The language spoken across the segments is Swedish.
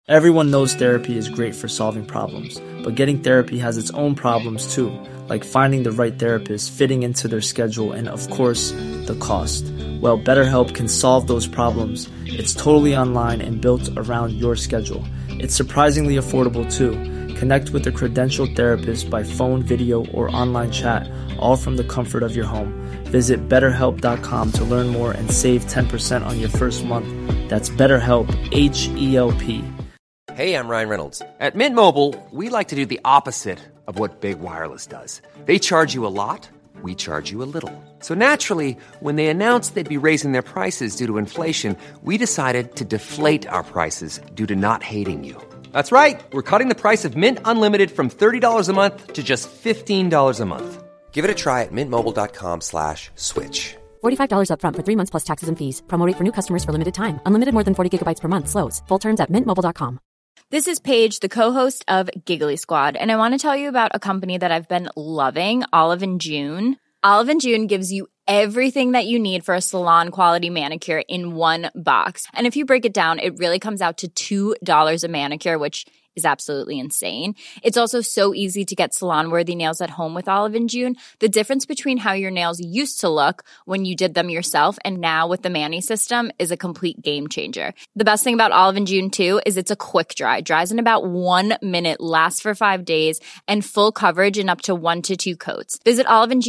Everyone knows therapy is great for solving problems, but getting therapy has its own problems too, like finding the right therapist, fitting into their schedule, and of course, the cost. Well, BetterHelp can solve those problems. It's totally online and built around your schedule. It's surprisingly affordable too. Connect with a credentialed therapist by phone, video, or online chat, all from the comfort of your home. Visit BetterHelp.com to learn more and save 10% on your first month. That's BetterHelp, H-E-L-P. Hey, I'm Ryan Reynolds. At Mint Mobile, we like to do the opposite of what Big Wireless does. They charge you a lot, we charge you a little. So naturally, when they announced they'd be raising their prices due to inflation, we decided to deflate our prices due to not hating you. That's right. We're cutting the price of Mint Unlimited from $30 a month to just $15 a month. Give it a try at mintmobile.com/switch. $45 up front for 3 months plus taxes and fees. Promo rate for new customers for limited time. Unlimited more than 40 gigabytes per month slows. Full terms at mintmobile.com. This is Paige, the co-host of Giggly Squad, and I want to tell you about a company that I've been loving, Olive & June. Olive & June gives you everything that you need for a salon-quality manicure in one box. And if you break it down, it really comes out to $2 a manicure, which is absolutely insane. It's also so easy to get salon-worthy nails at home with Olive & June. The difference between how your nails used to look when you did them yourself and now with the Mani system is a complete game changer. The best thing about Olive & June, too, is it's a quick dry. Dries in about 1 minute, lasts for 5 days, and full coverage in up to 1 to 2 coats. Visit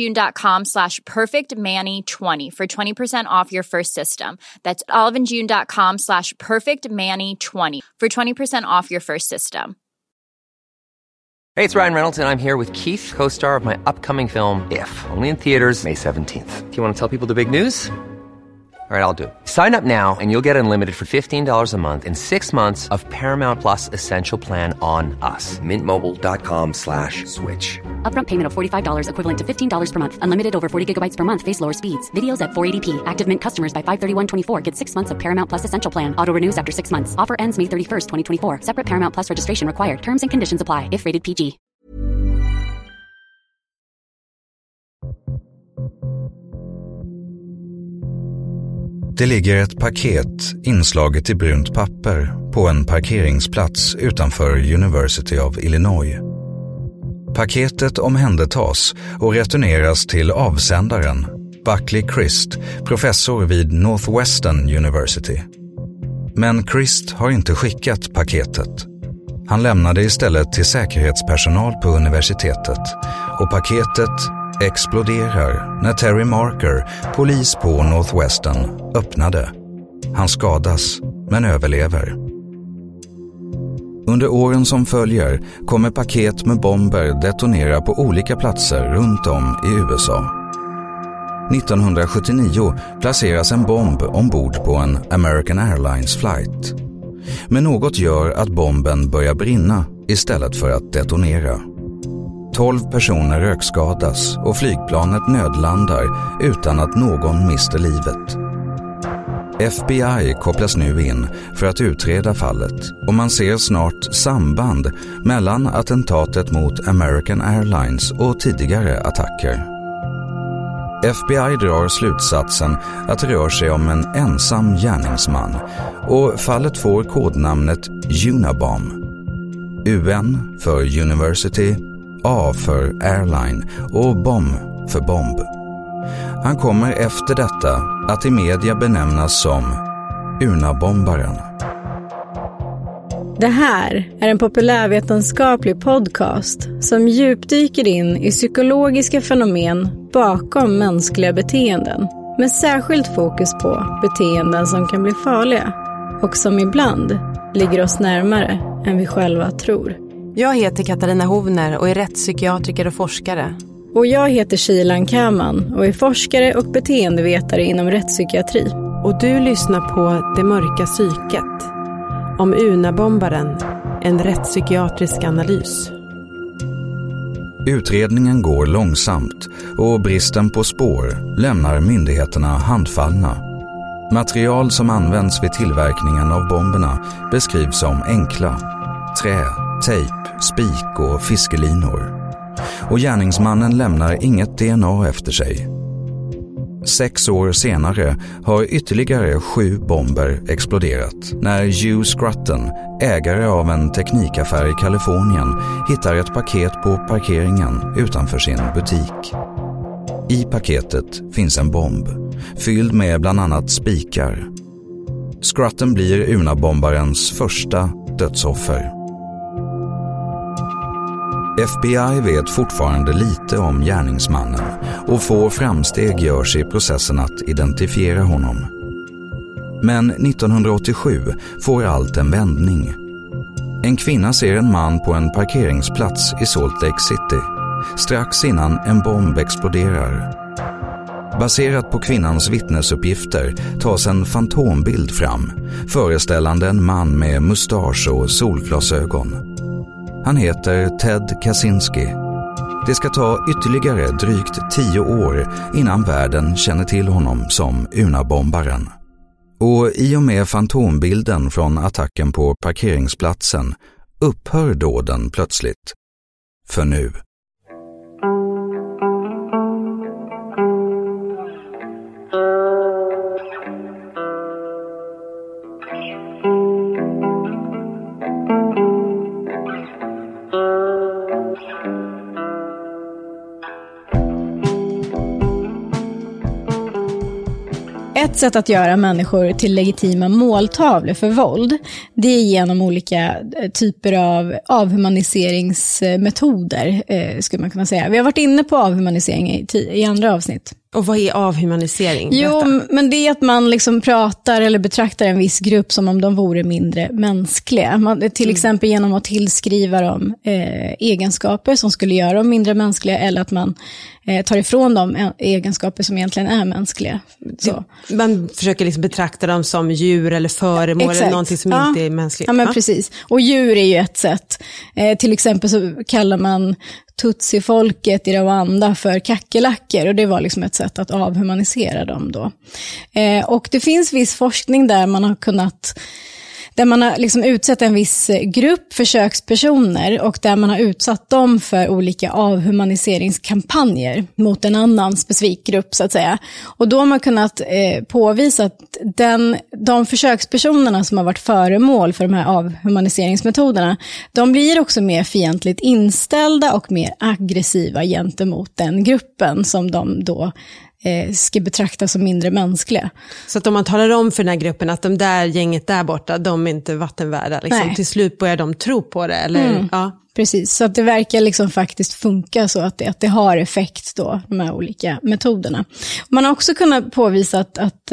oliveandjune.com/perfectmani20 for 20% off your first system. That's oliveandjune.com/perfectmani20 for 20% off your first system. Hey, it's Ryan Reynolds, and I'm here with Keith, co-star of my upcoming film, If, only in theaters May 17th. Do you want to tell people the big news? All right, I'll do it. Sign up now and you'll get unlimited for $15 a month and 6 months of Paramount Plus Essential Plan on us. mintmobile.com/switch. Upfront payment of $45 equivalent to $15 per month. Unlimited over 40 gigabytes per month. Face lower speeds. Videos at 480p. Active Mint customers by 531.24 get 6 months of Paramount Plus Essential Plan. Auto renews after 6 months. Offer ends May 31st, 2024. Separate Paramount Plus registration required. Terms and conditions apply if rated PG. Det ligger ett paket inslaget i brunt papper på en parkeringsplats utanför University of Illinois. Paketet omhändertas och returneras till avsändaren, Buckley Crist, professor vid Northwestern University. Men Crist har inte skickat paketet. Han lämnade istället till säkerhetspersonal på universitetet och paketet exploderar när Terry Marker, polis på Northwestern, öppnade. Han skadas, men överlever. Under åren som följer kommer paket med bomber detonera på olika platser runt om i USA. 1979 placeras en bomb ombord på en American Airlines flight. Men något gör att bomben börjar brinna istället för att detonera. 12 personer rökskadas och flygplanet nödlandar utan att någon mister livet. FBI kopplas nu in för att utreda fallet och man ser snart samband mellan attentatet mot American Airlines och tidigare attacker. FBI drar slutsatsen att det rör sig om en ensam gärningsman och fallet får kodnamnet Unabomb. UN för University, A för Airline och BOMB för bomb. Han kommer efter detta att i media benämnas som Unabombaren. Det här är en populärvetenskaplig podcast som djupdyker in i psykologiska fenomen bakom mänskliga beteenden, med särskilt fokus på beteenden som kan bli farliga och som ibland ligger oss närmare än vi själva tror. Jag heter Katarina Hovner och är rättspsykiatriker och forskare. Och jag heter Shilan Kaman och är forskare och beteendevetare inom rättspsykiatri. Och du lyssnar på Det mörka psyket, om Unabombaren, en rättspsykiatrisk analys. Utredningen går långsamt och bristen på spår lämnar myndigheterna handfallna. Material som används vid tillverkningen av bomberna beskrivs som enkla: trä, tejp, spik och fiskelinor. Och gärningsmannen lämnar inget DNA efter sig. 6 år senare har ytterligare 7 bomber exploderat när Hugh Scruton, ägare av en teknikaffär i Kalifornien, hittar ett paket på parkeringen utanför sin butik. I paketet finns en bomb, fylld med bland annat spikar. Scruton blir Una-bombarens första dödsoffer. FBI vet fortfarande lite om gärningsmannen och få framsteg görs i processen att identifiera honom. Men 1987 får allt en vändning. En kvinna ser en man på en parkeringsplats i Salt Lake City, strax innan en bomb exploderar. Baserat på kvinnans vittnesuppgifter tas en fantombild fram, föreställande en man med mustasch och solglasögon. Han heter Ted Kaczynski. Det ska ta ytterligare drygt 10 år innan världen känner till honom som Una-bombaren. Och i och med fantombilden från attacken på parkeringsplatsen upphör dåden plötsligt. För nu. Ett sätt att göra människor till legitima måltavlor för våld, det är genom olika typer av avhumaniseringsmetoder, skulle man kunna säga. Vi har varit inne på avhumanisering i andra avsnitt. Och vad är avhumanisering? Jo, men det är att man liksom pratar eller betraktar en viss grupp som om de vore mindre mänskliga. Till exempel genom att tillskriva dem egenskaper som skulle göra dem mindre mänskliga, eller att man tar ifrån dem egenskaper som egentligen är mänskliga. Så. Man försöker liksom betrakta dem som djur eller föremål eller någonting som inte är mänskligt. Ja, men precis. Och djur är ju ett sätt. Till exempel så kallar man Tutsi-folket i Rwanda för kackerlackor, och det var liksom ett sätt att avhumanisera dem då. Och det finns viss forskning där man har liksom utsett en viss grupp försökspersoner, och där man har utsatt dem för olika avhumaniseringskampanjer mot en annan specifik grupp så att säga. Och då har man kunnat påvisa att de försökspersonerna som har varit föremål för de här avhumaniseringsmetoderna, de blir också mer fientligt inställda och mer aggressiva gentemot den gruppen som de då ska betraktas som mindre mänskliga. Så att om man talar om för den här gruppen att de där gänget där borta, de är inte vattenvärda. Liksom. Till slut börjar de tro på det. Eller? Ja. Precis, så att det verkar liksom faktiskt funka så att det har effekt då, de här olika metoderna. Man har också kunnat påvisa att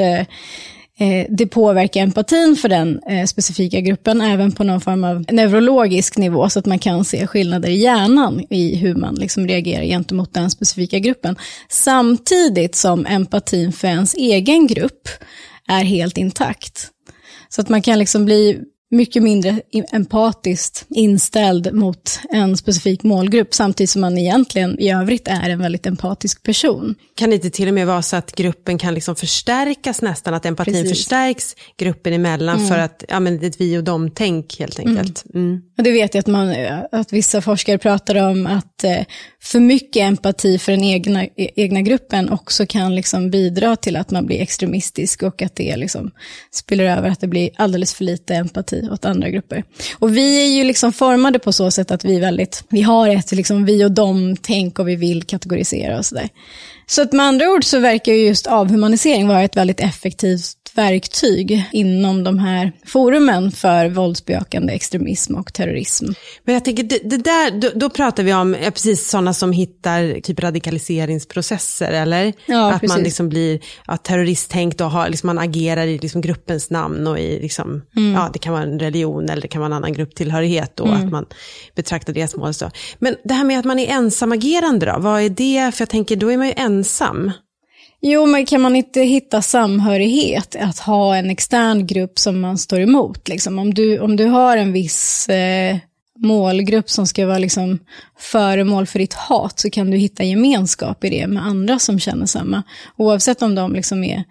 det påverkar empatin för den specifika gruppen, även på någon form av neurologisk nivå, så att man kan se skillnader i hjärnan i hur man liksom reagerar gentemot den specifika gruppen. Samtidigt som empatin för ens egen grupp är helt intakt. Så att man kan liksom bli mycket mindre empatiskt inställd mot en specifik målgrupp, samtidigt som man egentligen i övrigt är en väldigt empatisk person. Kan det inte till och med vara så att gruppen kan liksom förstärkas nästan, att empatin förstärks gruppen emellan för att, ja men det är ett vi och dem-tänk helt enkelt. Och det vet jag att vissa forskare pratar om, att för mycket empati för den egna gruppen också kan liksom bidra till att man blir extremistisk, och att det liksom spiller över, att det blir alldeles för lite empati åt andra grupper. Och vi är ju liksom formade på så sätt att vi har ett liksom vi och dem-tänk, och vi vill kategorisera och sådär. Så att med andra ord så verkar ju just avhumanisering vara ett väldigt effektivt verktyg inom de här forumen för våldsbejakande extremism och terrorism. Men jag tänker, det där, då pratar vi om precis sådana som hittar typ radikaliseringsprocesser, eller? Ja, att precis. man liksom blir terroristtänkt och liksom man agerar i liksom gruppens namn och i liksom, ja det kan vara en religion eller det kan vara en annan grupptillhörighet och att man betraktar deras mål så. Men det här med att man är ensamagerande då, vad är det? För jag tänker, då är man ju ensam. Jo, men kan man inte hitta samhörighet, att ha en extern grupp som man står emot? Liksom? Om du har en viss målgrupp som ska vara liksom föremål för ditt hat, så kan du hitta gemenskap i det med andra som känner samma. Oavsett om de liksom är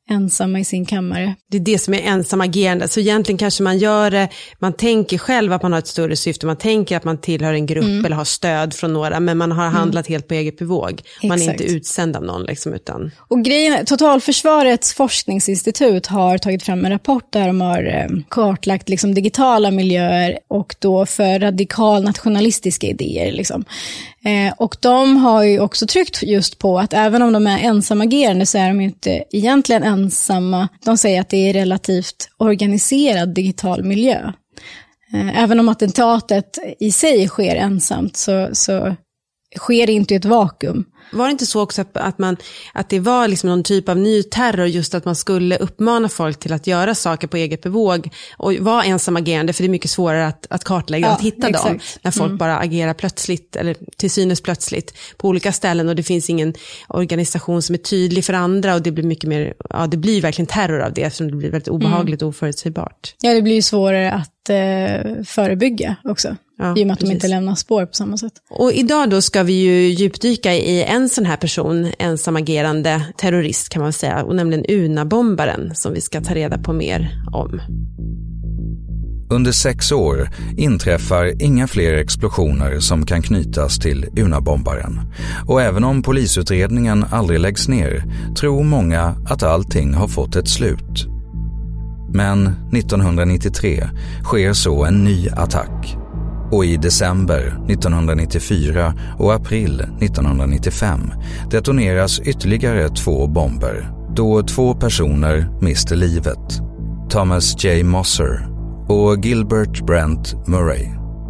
ensamma i sin kammare. Det är det som är ensam agerande. Så egentligen kanske man gör det, man tänker själv att man har ett större syfte, man tänker att man tillhör en grupp eller har stöd från några, men man har handlat helt på eget bevåg. Man är inte utsänd av någon liksom, utan... Och grejen, Totalförsvarets forskningsinstitut har tagit fram en rapport där de har kartlagt liksom digitala miljöer och då för radikal nationalistiska idéer liksom. Och de har ju också tryckt just på att även om de är ensamagerande så är de inte egentligen ensamma. De säger att det är relativt organiserad digital miljö. Även om attentatet i sig sker ensamt så sker det inte i ett vakuum. Var det inte så också att det var liksom någon typ av ny terror, just att man skulle uppmana folk till att göra saker på eget bevåg och vara ensamagerande, för det är mycket svårare att kartlägga och att hitta dem när folk bara agerar plötsligt eller till synes plötsligt på olika ställen och det finns ingen organisation som är tydlig för andra och det blir mycket mer, det blir verkligen terror av det eftersom det blir väldigt obehagligt och oförutsägbart. Ja, det blir ju svårare att förebygga också. I och med att de inte lämnar spår på samma sätt. Och idag då ska vi ju djupdyka i en sån här person, ensamagerande terrorist kan man säga, och nämligen UNA-bombaren som vi ska ta reda på mer om. Under 6 år inträffar inga fler explosioner som kan knytas till UNA-bombaren. Och även om polisutredningen aldrig läggs ner tror många att allting har fått ett slut. Men 1993 sker så en ny attack. Och i december 1994 och april 1995 detoneras ytterligare 2 bomber då 2 personer mister livet. Thomas J. Mosser och Gilbert Brent Murray.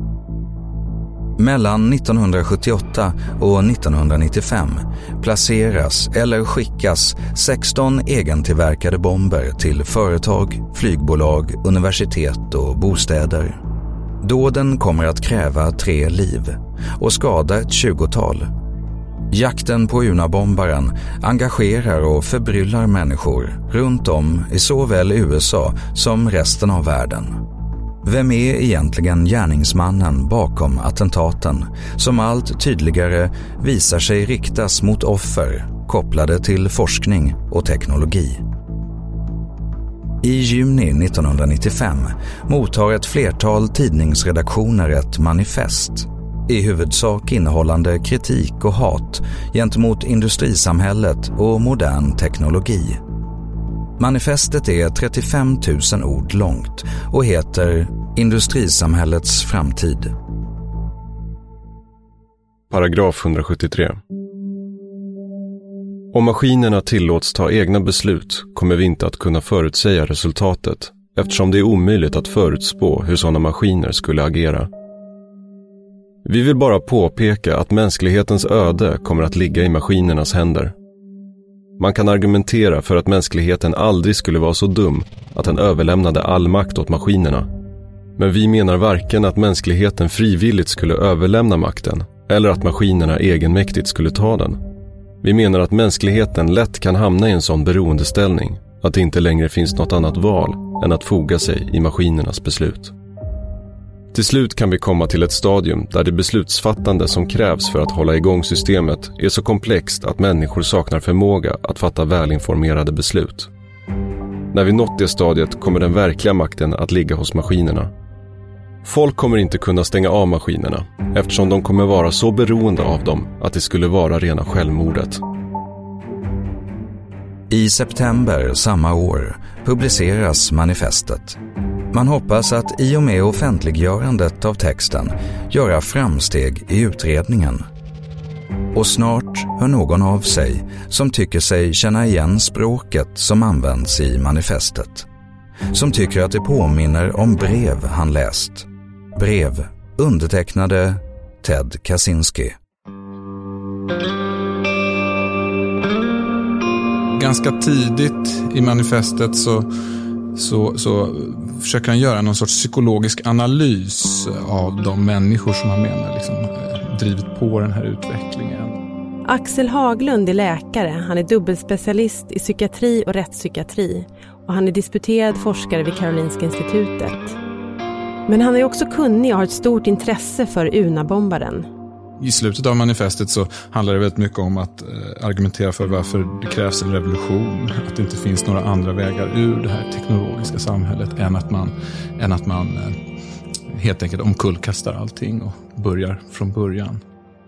Mellan 1978 och 1995 placeras eller skickas 16 egentillverkade bomber till företag, flygbolag, universitet och bostäder. Dåden kommer att kräva 3 liv och skada ett 20-tal. Jakten på UNA-bombaren engagerar och förbryllar människor runt om i såväl USA som resten av världen. Vem är egentligen gärningsmannen bakom attentaten som allt tydligare visar sig riktas mot offer kopplade till forskning och teknologi? I juni 1995 mottar ett flertal tidningsredaktioner ett manifest, i huvudsak innehållande kritik och hat gentemot industrisamhället och modern teknologi. Manifestet är 35 000 ord långt och heter Industrisamhällets framtid. Paragraf 173. Om maskinerna tillåts ta egna beslut kommer vi inte att kunna förutsäga resultatet, eftersom det är omöjligt att förutspå hur sådana maskiner skulle agera. Vi vill bara påpeka att mänsklighetens öde kommer att ligga i maskinernas händer. Man kan argumentera för att mänskligheten aldrig skulle vara så dum att den överlämnade all makt åt maskinerna. Men vi menar varken att mänskligheten frivilligt skulle överlämna makten eller att maskinerna egenmäktigt skulle ta den. Vi menar att mänskligheten lätt kan hamna i en sån beroendeställning att det inte längre finns något annat val än att foga sig i maskinernas beslut. Till slut kan vi komma till ett stadium där det beslutsfattande som krävs för att hålla igång systemet är så komplext att människor saknar förmåga att fatta välinformerade beslut. När vi nått det stadiet kommer den verkliga makten att ligga hos maskinerna. Folk kommer inte kunna stänga av maskinerna eftersom de kommer vara så beroende av dem att det skulle vara rena självmordet. I september samma år publiceras manifestet. Man hoppas att i och med offentliggörandet av texten göra framsteg i utredningen. Och snart hör någon av sig som tycker sig känna igen språket som används i manifestet. Som tycker att det påminner om brev han läst. Brev undertecknade Ted Kaczynski. Ganska tidigt i manifestet så försöker han göra någon sorts psykologisk analys av de människor som han menar drivit på den här utvecklingen. Axel Haglund är läkare. Han är dubbelspecialist i psykiatri och rättspsykiatri och han är disputerad forskare vid Karolinska institutet. Men han är också kunnig och har ett stort intresse för UNA-bombaren. I slutet av manifestet så handlar det väldigt mycket om att argumentera för varför det krävs en revolution. Att det inte finns några andra vägar ur det här teknologiska samhället än att man helt enkelt omkullkastar allting och börjar från början.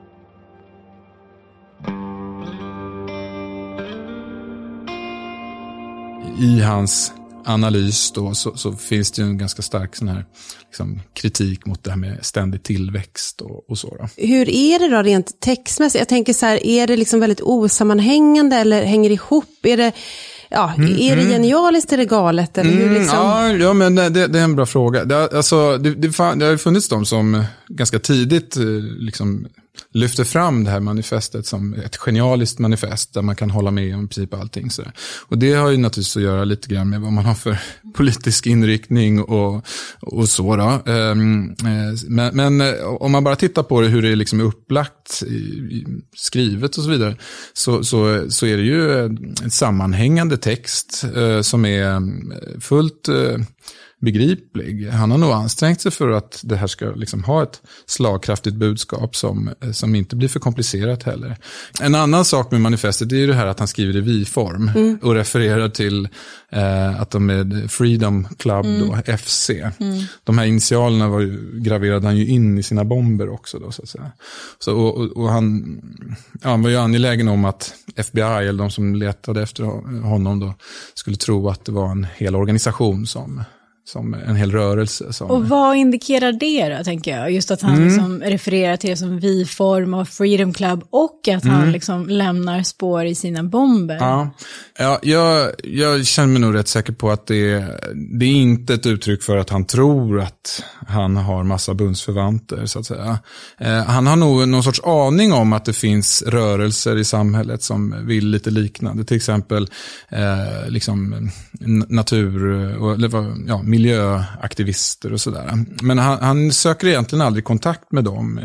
I hans analys då så finns det ju en ganska stark sån här liksom, kritik mot det här med ständig tillväxt och så då. Hur är det då rent textmässigt? Jag tänker så här, är det liksom väldigt osammanhängande eller hänger ihop? Är det det genialiskt eller galet? Eller hur liksom? Ja, men det är en bra fråga. Det har ju funnits de som ganska tidigt liksom lyfter fram det här manifestet som ett genialiskt manifest där man kan hålla med om i princip allting. Så. Och det har ju naturligtvis att göra lite grann med vad man har för politisk inriktning och så då. Men om man bara tittar på det, hur det liksom är upplagt, skrivet och så vidare, så är det ju en sammanhängande text som är fullt begriplig. Han har nog ansträngt sig för att det här ska liksom ha ett slagkraftigt budskap som inte blir för komplicerat heller. En annan sak med manifestet är ju det här att han skriver i vi-form och refererar till att de är Freedom Club då, FC. De här initialerna graverade han ju in i sina bomber också då, så att säga. Och han var ju angelägen om att FBI eller de som letade efter honom då skulle tro att det var en hel organisation som en hel rörelse. Och vad indikerar det då, tänker jag? Just att han liksom refererar till det som vi-form och Freedom Club och att han liksom lämnar spår i sina bomber. Ja, jag känner mig nog rätt säker på att det är inte ett uttryck för att han tror att han har massa bundsförvanter, så att säga. Han har nog någon sorts aning om att det finns rörelser i samhället som vill lite liknande. Till exempel liksom natur och miljöaktivister och sådär. Men han söker egentligen aldrig kontakt med dem.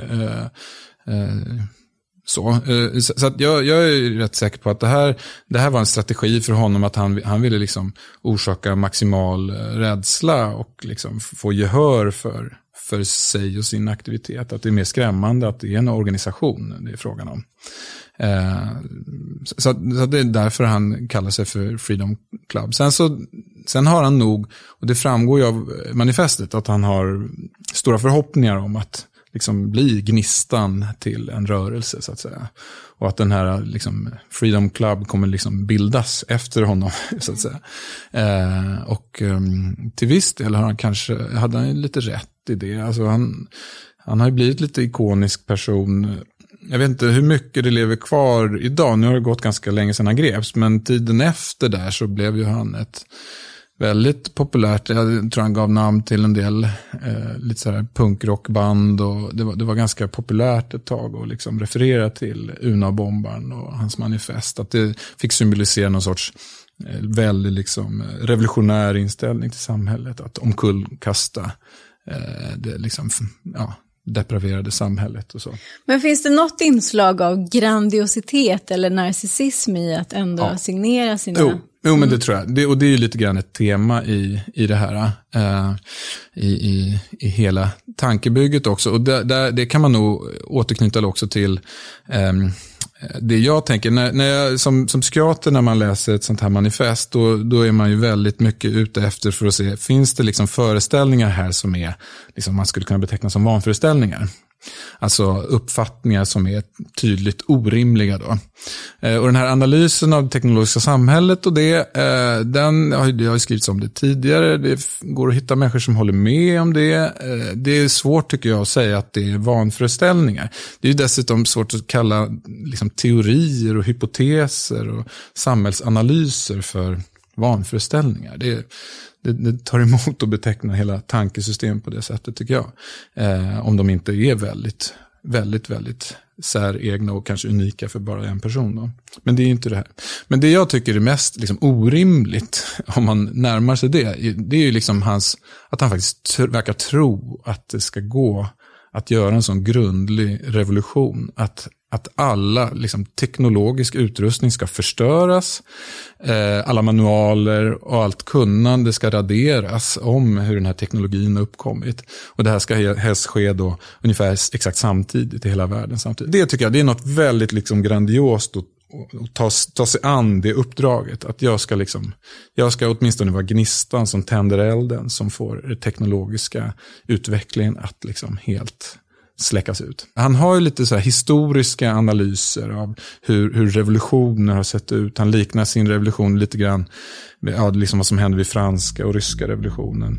Så att jag är rätt säker på att det här var en strategi för honom, att han ville liksom orsaka maximal rädsla och liksom få gehör för sig och sin aktivitet. Att det är mer skrämmande att det är en organisation det är frågan om. Så det är därför han kallar sig för Freedom Club. Sen har han nog, och det framgår ju av manifestet, att han har stora förhoppningar om att liksom bli gnistan till en rörelse, så att säga. Och att den här liksom Freedom Club kommer liksom bildas efter honom, så att säga. Och till viss del hade han lite rätt i det. Alltså han har ju blivit lite ikonisk person. Jag vet inte hur mycket det lever kvar idag. Nu har det gått ganska länge sedan han greps, men tiden efter där så blev ju han ett väldigt populärt, jag tror han gav namn till en del lite så här punkrockband, och det var ganska populärt ett tag att liksom referera till Unabombaren och hans manifest, att det fick symbolisera någon sorts väldigt liksom revolutionär inställning till samhället, att omkullkasta det liksom depraverade samhället och så. Men finns det något inslag av grandiositet eller narcissism i att ändå signera sina... Jo, men det tror jag. Och det är ju lite grann ett tema i det här, i hela tankebygget också. Och det kan man nog återknyta också till det jag tänker. När jag, som psykiater, när man läser ett sånt här manifest, då är man ju väldigt mycket ute efter för att se, finns det liksom föreställningar här som är, liksom man skulle kunna beteckna som vanföreställningar. Alltså uppfattningar som är tydligt orimliga då. Och den här analysen av det teknologiska samhället och den har ju skrivits om det tidigare. Det går att hitta människor som håller med om det. Det är svårt, tycker jag, att säga att det är vanföreställningar. Det är ju dessutom svårt att kalla liksom teorier och hypoteser och samhällsanalyser för vanföreställningar. Det tar emot att beteckna hela tankesystem på det sättet, tycker jag. Om de inte är väldigt, väldigt, väldigt säregna och kanske unika för bara en person då. Men det är inte det här. Men det jag tycker är mest liksom orimligt, om man närmar sig det är ju liksom att han faktiskt verkar tro att det ska gå att göra en sån grundlig revolution. Att alla liksom, teknologisk utrustning ska förstöras, alla manualer och allt kunnande ska raderas om hur den här teknologin har uppkommit. Och det här ska helst ske då ungefär exakt samtidigt i hela världen samtidigt. Det tycker jag, det är något väldigt liksom grandiost och ta sig an det uppdraget. Att jag ska åtminstone vara gnistan som tänder elden, som får den teknologiska utvecklingen att liksom helt släckas ut. Han har ju lite så här historiska analyser av hur revolutioner har sett ut. Han liknar sin revolution lite grann med liksom vad som hände vid franska och ryska revolutionen.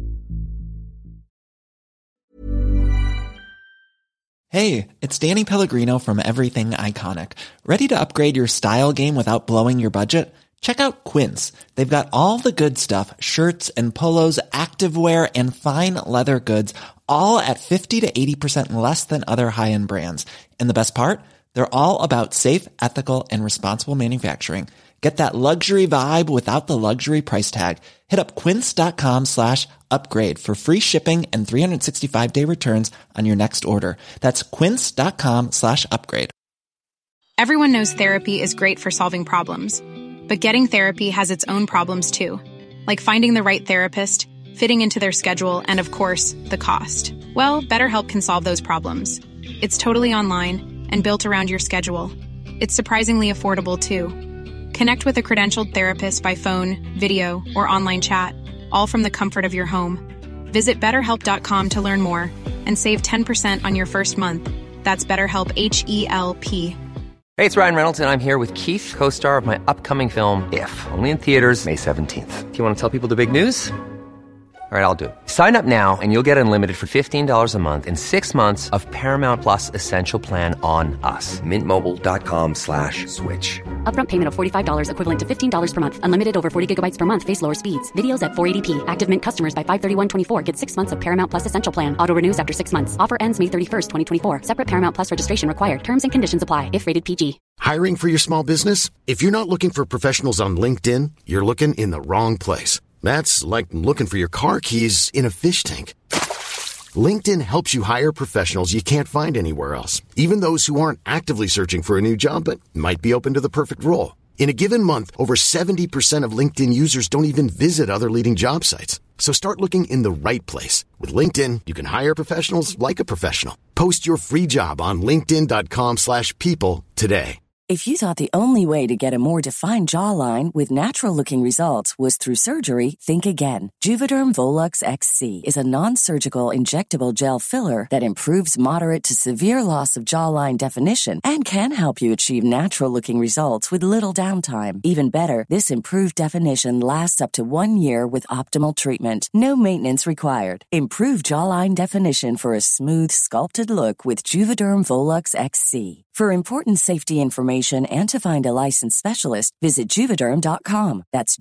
Hey, it's Danny Pellegrino from Everything Iconic. Ready to upgrade your style game without blowing your budget? Check out Quince. They've got all the good stuff, shirts and polos, activewear and fine leather goods, all at 50 to 80% less than other high-end brands. And the best part? They're all about safe, ethical, and responsible manufacturing. Get that luxury vibe without the luxury price tag. Hit up quince.com/upgrade for free shipping and 365-day returns on your next order. That's quince.com/upgrade. Everyone knows therapy is great for solving problems. But getting therapy has its own problems too. Like finding the right therapist, fitting into their schedule, and of course, the cost. Well, BetterHelp can solve those problems. It's totally online and built around your schedule. It's surprisingly affordable too. Connect with a credentialed therapist by phone, video, or online chat, all from the comfort of your home. Visit BetterHelp.com to learn more and save 10% on your first month. That's BetterHelp, H-E-L-P. Hey, it's Ryan Reynolds, and I'm here with Keith, co-star of my upcoming film, If, only in theaters May 17th. Do you want to tell people the big news? All right, I'll do it. Sign up now and you'll get unlimited for $15 a month and 6 months of Paramount Plus Essential Plan on us. MintMobile.com/switch. Upfront payment of $45 equivalent to $15 per month. Unlimited over 40 gigabytes per month. Face lower speeds. Videos at 480p. Active Mint customers by 531.24 get 6 months of Paramount Plus Essential Plan. Auto renews after 6 months. Offer ends May 31st, 2024. Separate Paramount Plus registration required. Terms and conditions apply if rated PG. Hiring for your small business? If you're not looking for professionals on LinkedIn, you're looking in the wrong place. That's like looking for your car keys in a fish tank. LinkedIn helps you hire professionals you can't find anywhere else, even those who aren't actively searching for a new job but might be open to the perfect role. In a given month, over 70% of LinkedIn users don't even visit other leading job sites. So start looking in the right place. With LinkedIn, you can hire professionals like a professional. Post your free job on linkedin.com/people today. If you thought the only way to get a more defined jawline with natural-looking results was through surgery, think again. Juvederm Volux XC is a non-surgical injectable gel filler that improves moderate to severe loss of jawline definition and can help you achieve natural-looking results with little downtime. Even better, this improved definition lasts up to 1 year with optimal treatment. No maintenance required. Improve jawline definition for a smooth, sculpted look with Juvederm Volux XC. For important safety information and to find a licensed specialist, visit Juvederm.com. That's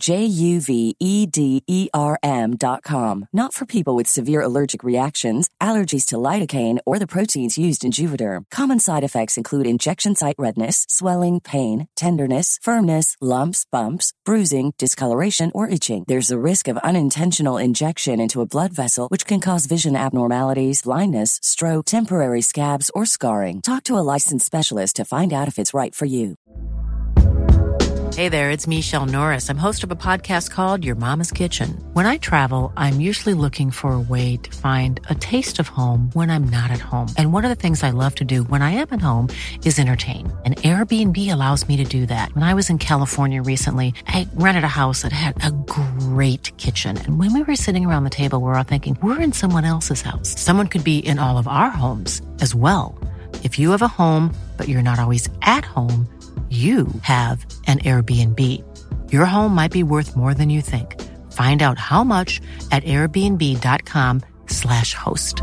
JUVEDERM.com. Not for people with severe allergic reactions, allergies to lidocaine, or the proteins used in Juvederm. Common side effects include injection site redness, swelling, pain, tenderness, firmness, lumps, bumps, bruising, discoloration, or itching. There's a risk of unintentional injection into a blood vessel, which can cause vision abnormalities, blindness, stroke, temporary scabs, or scarring. Talk to a licensed specialist to find out if it's right for you. Hey there, it's Michelle Norris. I'm host of a podcast called Your Mama's Kitchen. When I travel, I'm usually looking for a way to find a taste of home when I'm not at home. And one of the things I love to do when I am at home is entertain. And Airbnb allows me to do that. When I was in California recently, I rented a house that had a great kitchen. And when we were sitting around the table, we were all thinking, we're in someone else's house. Someone could be in all of our homes as well. If you have a home, but you're not always at home, you have an Airbnb. Your home might be worth more than you think. Find out how much at airbnb.com/host.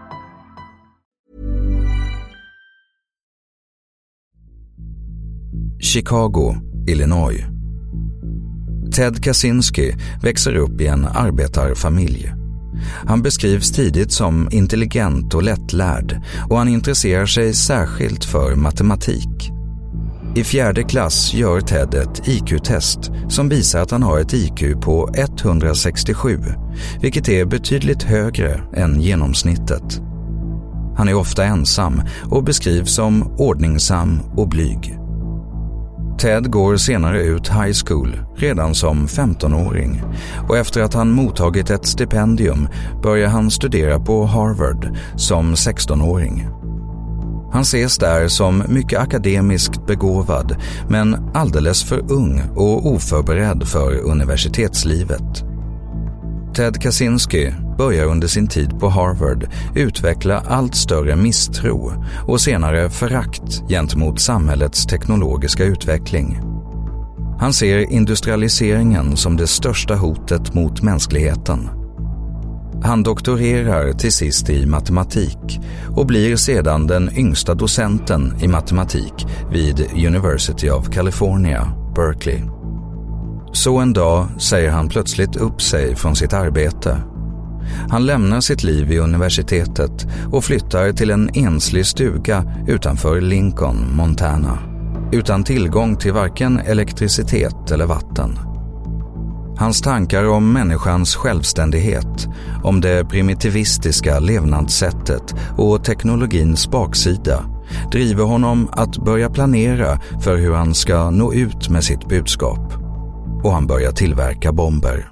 Chicago, Illinois. Ted Kaczynski växer upp i en arbetarfamilj. Han beskrivs tidigt som intelligent och lättlärd och han intresserar sig särskilt för matematik. I 4:e klass gör Ted ett IQ-test som visar att han har ett IQ på 167, vilket är betydligt högre än genomsnittet. Han är ofta ensam och beskrivs som ordningsam och blyg. Ted går senare ut high school redan som 15-åring och efter att han mottagit ett stipendium börjar han studera på Harvard som 16-åring. Han ses där som mycket akademiskt begåvad men alldeles för ung och oförberedd för universitetslivet. Ted Kaczynski börjar under sin tid på Harvard utveckla allt större misstro och senare förakt gentemot samhällets teknologiska utveckling. Han ser industrialiseringen som det största hotet mot mänskligheten. Han doktorerar till sist i matematik och blir sedan den yngsta docenten i matematik vid University of California, Berkeley. Så en dag säger han plötsligt upp sig från sitt arbete. Han lämnar sitt liv i universitetet och flyttar till en enslig stuga utanför Lincoln, Montana, utan tillgång till varken elektricitet eller vatten. Hans tankar om människans självständighet, om det primitivistiska levnadssättet och teknologins baksida driver honom att börja planera för hur han ska nå ut med sitt budskap. Och han börjar tillverka bomber.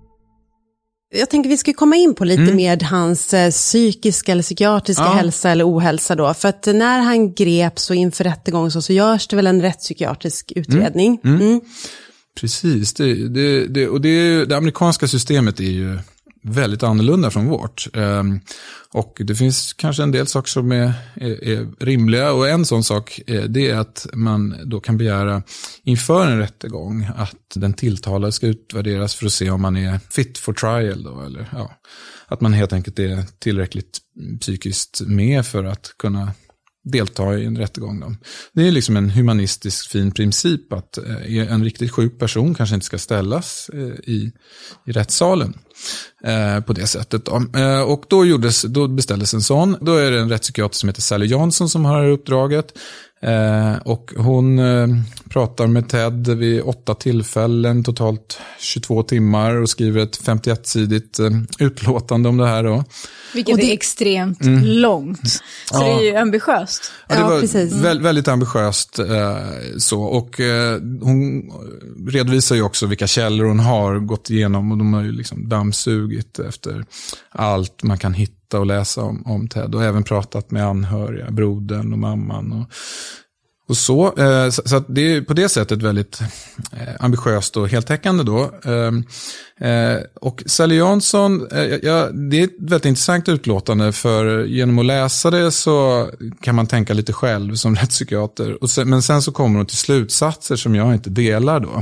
Jag tänker vi ska komma in på lite med hans psykiska eller psykiatriska hälsa eller ohälsa då. För att när han greps och inför rättegång så görs det väl en rättspsykiatrisk utredning. Precis, det amerikanska systemet är ju väldigt annorlunda från vårt. Och det finns kanske en del saker som är rimliga, och en sån sak det är att man då kan begära inför en rättegång att den tilltalade ska utvärderas för att se om man är fit for trial då, eller att man helt enkelt är tillräckligt psykiskt med för att kunna delta i en rättegång då. Det är liksom en humanistisk fin princip att en riktigt sjuk person kanske inte ska ställas i rättssalen på det sättet då. Och då beställdes en sån. Då är det en rättspsykiater som heter Sally Johnson som har uppdraget. Och hon pratar med Ted vid 8 tillfällen, totalt 22 timmar, och skriver ett 51-sidigt utlåtande om det här då. Vilket är extremt långt. Så det är ju ambitiöst. Ja, det var precis. Väldigt ambitiöst så. Och hon redovisar ju också vilka källor hon har gått igenom, och de har ju liksom dammsugit efter allt man kan hitta och läsa om Ted, och även pratat med anhöriga, brodern och mamman och så. Så att det är på det sättet väldigt ambitiöst och heltäckande då. Och Sally Johnson, det är ett väldigt intressant utlåtande, för genom att läsa det så kan man tänka lite själv som rättspsykiater. Men sen så kommer hon till slutsatser som jag inte delar då.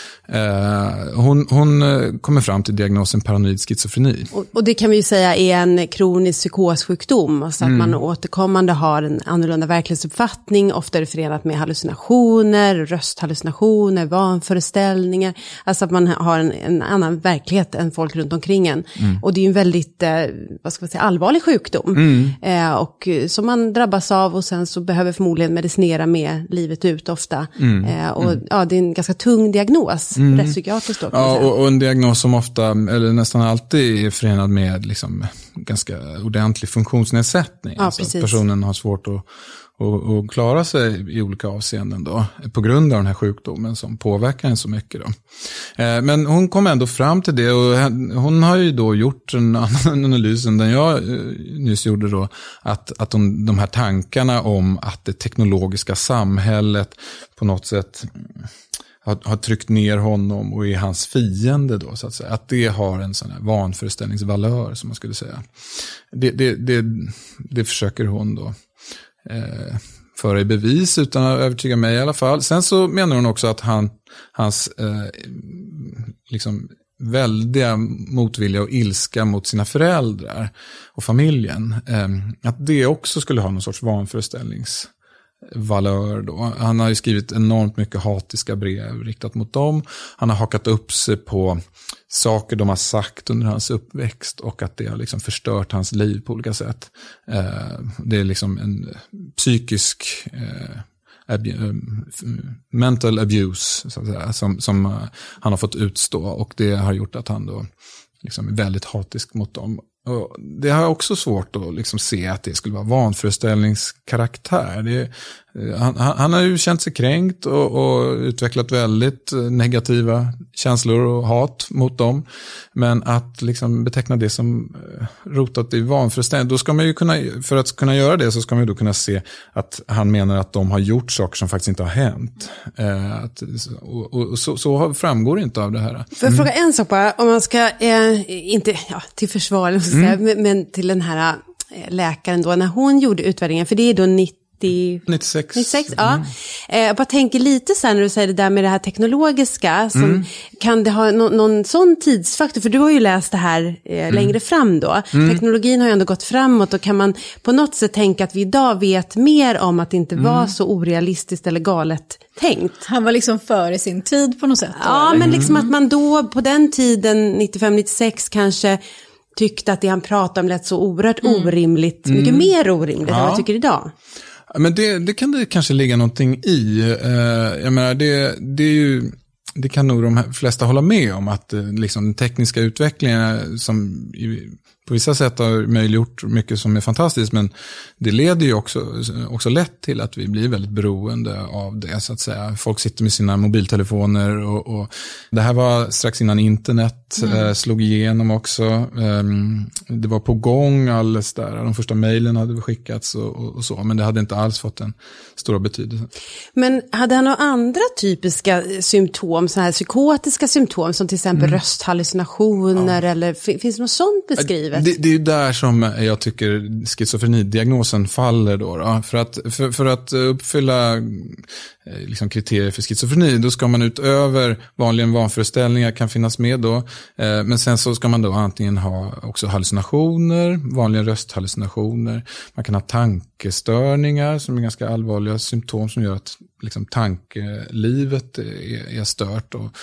Hon kommer fram till diagnosen paranoid schizofreni. Och det kan vi ju säga är en kronisk psykossjukdom. Alltså att man återkommande har en annorlunda verklighetsuppfattning. Ofta är det förenat med hallucinationer, rösthallucinationer, vanföreställningar. Alltså att man har en annan verklighet än folk runt omkring en. Och det är ju en väldigt allvarlig sjukdom. Och som man drabbas av, och sen så behöver förmodligen medicinera med livet ut ofta. Och det är en ganska tung diagnos. Rättspsykiatriskt då, och en diagnos som ofta, eller nästan alltid, är förenad med liksom ganska ordentlig funktionsnedsättning. Alltså personen har svårt att klara sig i olika avseenden då, på grund av den här sjukdomen som påverkar en så mycket då. Men hon kom ändå fram till det, och hon har ju då gjort en annan analys än den jag nyss gjorde då, att de här tankarna om att det teknologiska samhället på något sätt har tryckt ner honom och är hans fiende då, så att säga. Att det har en sån här vanföreställningsvalör, som man skulle säga. Det försöker hon då föra i bevis, utan att övertyga mig i alla fall. Sen så menar hon också att hans liksom väldiga motvilja och ilska mot sina föräldrar och familjen, att det också skulle ha någon sorts vanföreställningsvalör då. Han har ju skrivit enormt mycket hatiska brev riktat mot dem. Han har hakat upp sig på saker de har sagt under hans uppväxt, och att det har liksom förstört hans liv på olika sätt. Det är liksom en psykisk mental abuse, så att säga, som han har fått utstå, och det har gjort att han då liksom är väldigt hatisk mot dem. Och det har jag också svårt att liksom se att det skulle vara vanföreställningskaraktär. Han har ju känt sig kränkt och utvecklat väldigt negativa känslor och hat mot dem. Men att liksom beteckna det som rotat i vanföreställning, då ska man ju kunna, för att kunna göra det så ska man ju då kunna se att han menar att de har gjort saker som faktiskt inte har hänt. Så framgår det inte av det här. Får jag fråga en sak bara, om man ska, inte till försvar, men till den här läkaren då, när hon gjorde utvärderingen, för det är då 96, ja. Jag bara tänker lite så här när du säger det där med det här teknologiska, som, kan det ha någon sån tidsfaktor, för du har ju läst det här längre fram då. Teknologin har ju ändå gått framåt, och kan man på något sätt tänka att vi idag vet mer om att det inte var så orealistiskt eller galet tänkt. Han var liksom före sin tid på något sätt. Ja, eller? Men liksom att man då på den tiden, 95-96 kanske tyckte att det han pratade om lät så oerhört orimligt, mycket mer orimligt än vad jag tycker idag. Men det kan det kanske ligga någonting i. Jag menar, det är ju, det kan nog de flesta hålla med om, att liksom den tekniska utvecklingen som på vissa sätt har möjliggjort mycket som är fantastiskt, men det leder ju också lätt till att vi blir väldigt beroende av det, så att säga. Folk sitter med sina mobiltelefoner och det här var strax innan internet slog igenom också. Det var på gång alldeles där. De första mejlen hade skickats och så, men det hade inte alls fått en stor betydelse. Men hade han några andra typiska symptom, så här psykotiska symptom, som till exempel rösthallucinationer, eller finns det något sånt beskrivet? Det är ju där som jag tycker schizofrenidiagnosen faller då. För att uppfylla liksom kriterier för schizofreni, då ska man utöver vanligen vanföreställningar kan finnas med då, men sen så ska man då antingen ha också hallucinationer, vanliga rösthallucinationer, man kan ha tankestörningar som är ganska allvarliga symptom som gör att liksom tankelivet är stört, och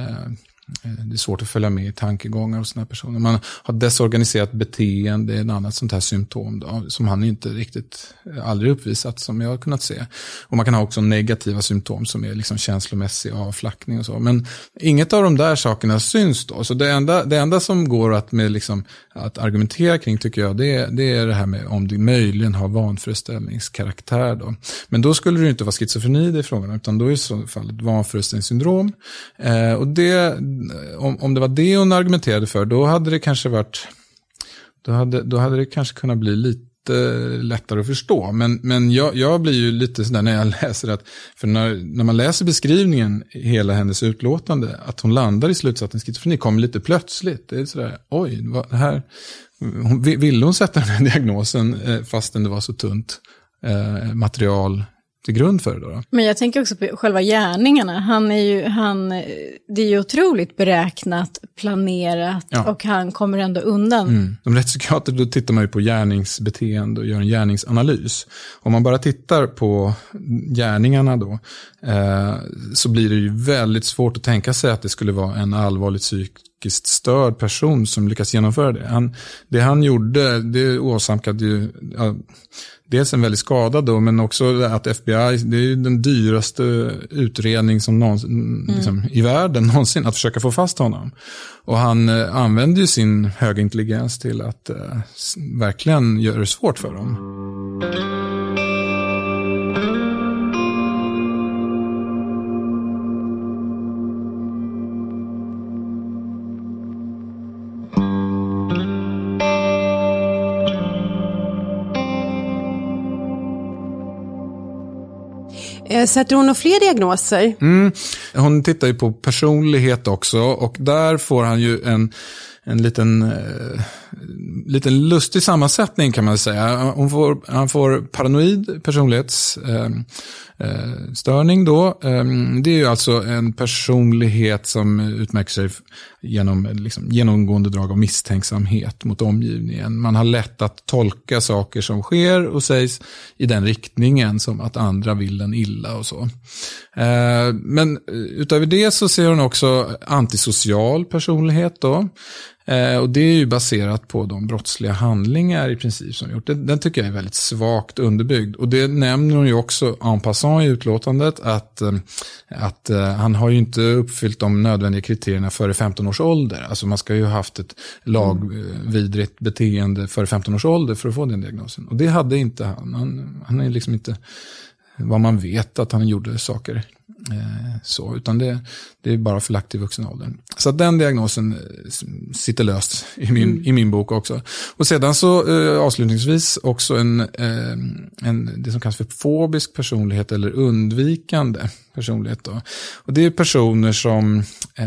det är svårt att följa med i tankegångar hos såna här personer. Man har desorganiserat beteende, det är ett annat sånt här symptom då, som han inte riktigt aldrig uppvisat som jag har kunnat se. Och man kan ha också negativa symptom som är liksom känslomässig avflackning och så. Men inget av de där sakerna syns då. Så det enda som går att med liksom att argumentera kring, tycker jag, det är det här med om det möjligen har vanföreställningskaraktär då. Men då skulle det inte vara schizofreni det är frågan, utan då är det i så fall ett vanföreställningssyndrom. Och det, om det var det hon argumenterade för, då hade det kanske varit, då hade det kanske kunnat bli lite lättare att förstå. Men jag blir ju lite sådär när jag läser att, för när man läser beskrivningen hela hennes utlåtande, att hon landar i slutsatsen schizofreni kommer lite plötsligt. Det är sådär, oj, vad här, ville hon sätta den här diagnosen fastän det var så tunt material till grund för det då. Men jag tänker också på själva gärningarna. Det är ju otroligt beräknat, planerat, och han kommer ändå undan. De rättspsykiater, då tittar man ju på gärningsbeteende och gör en gärningsanalys. Om man bara tittar på gärningarna då, så blir det ju väldigt svårt att tänka sig att det skulle vara en allvarligt psykiskt störd person som lyckas genomföra det. Det han gjorde, det åsamkade ju dels en väldigt skadad då, men också att FBI, det är ju den dyraste utredning som någonsin, liksom, i världen någonsin, att försöka få fast honom. Och han använde ju sin höga intelligens till att verkligen göra det svårt för dem. Sätter hon några fler diagnoser? Hon tittar ju på personlighet också, och där får han ju en liten lustig sammansättning kan man säga. Han får paranoid personlighetsstörning då. Det är ju alltså en personlighet som utmärker sig genom liksom genomgående drag av misstänksamhet mot omgivningen. Man har lätt att tolka saker som sker och sägs i den riktningen, som att andra vill en illa och så. Men utöver det så ser hon också antisocial personlighet då. Och det är ju baserat på de brottsliga handlingar i princip som gjort. Den tycker jag är väldigt svagt underbyggd. Och det nämner hon ju också en passant i utlåtandet att han har ju inte uppfyllt de nödvändiga kriterierna före 15 års ålder. Alltså man ska ju ha haft ett lagvidrigt beteende före 15 års ålder för att få den diagnosen. Och det hade inte han. Han är liksom inte vad man vet att han gjorde saker så, utan det är bara förlagt i vuxen ålder. Så att den diagnosen sitter löst i min bok också. Och sedan så avslutningsvis också det som kallas för fobisk personlighet eller undvikande personlighet då. Och det är personer som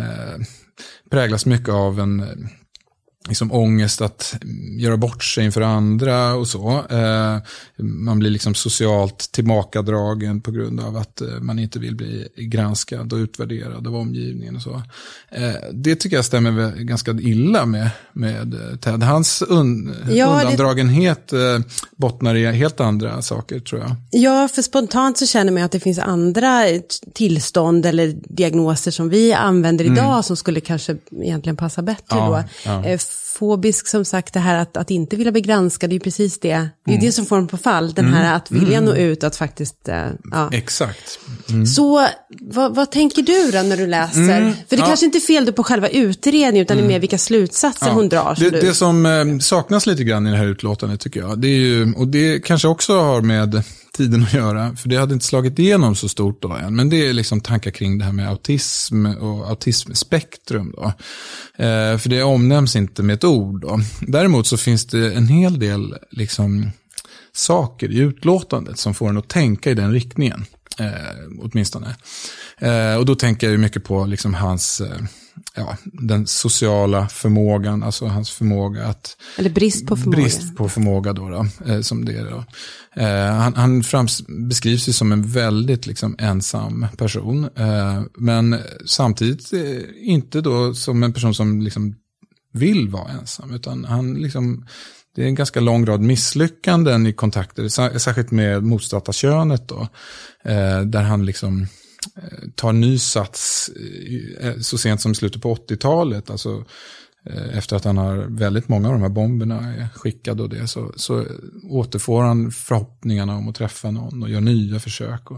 präglas mycket av en liksom ångest att göra bort sig inför andra och så. Man blir liksom socialt tillbakadragen på grund av att man inte vill bli granskad och utvärderad av omgivningen och så. Det tycker jag stämmer ganska illa med Ted. Hans undandragenhet bottnar i helt andra saker, tror jag. Ja, för spontant så känner man att det finns andra tillstånd eller diagnoser som vi använder idag som skulle kanske egentligen passa bättre då. Ja. Fobisk, som sagt, det här att inte vilja bli granskad, det är precis det. Det är det som får en på fall, den här att vilja nå ut, att faktiskt, Exakt. Så, vad tänker du då när du läser? För det kanske inte är fel på själva utredningen, utan det är mer vilka slutsatser hon drar. Det som saknas lite grann i det här utlåtandet, tycker jag, det är ju, och det kanske också har med tiden att göra, för det hade inte slagit igenom så stort då än, men det är liksom tankar kring det här med autism och autismspektrum då. För det omnämns inte med ett ord då. Däremot så finns det en hel del liksom saker i utlåtandet som får en att tänka i den riktningen, åtminstone. Och då tänker jag ju mycket på liksom hans den sociala förmågan, alltså hans förmåga att... Eller brist på förmåga då, som det är då. Han beskrivs ju som en väldigt liksom ensam person, men samtidigt inte då som en person som liksom vill vara ensam, utan han liksom... Det är en ganska lång rad misslyckanden i kontakter, särskilt med motståndarkönet då, där han liksom tar ny sats så sent som i slutet på 80-talet, alltså efter att han har väldigt många av de här bomberna skickade och det, så återfår han förhoppningarna om att träffa någon och gör nya försök.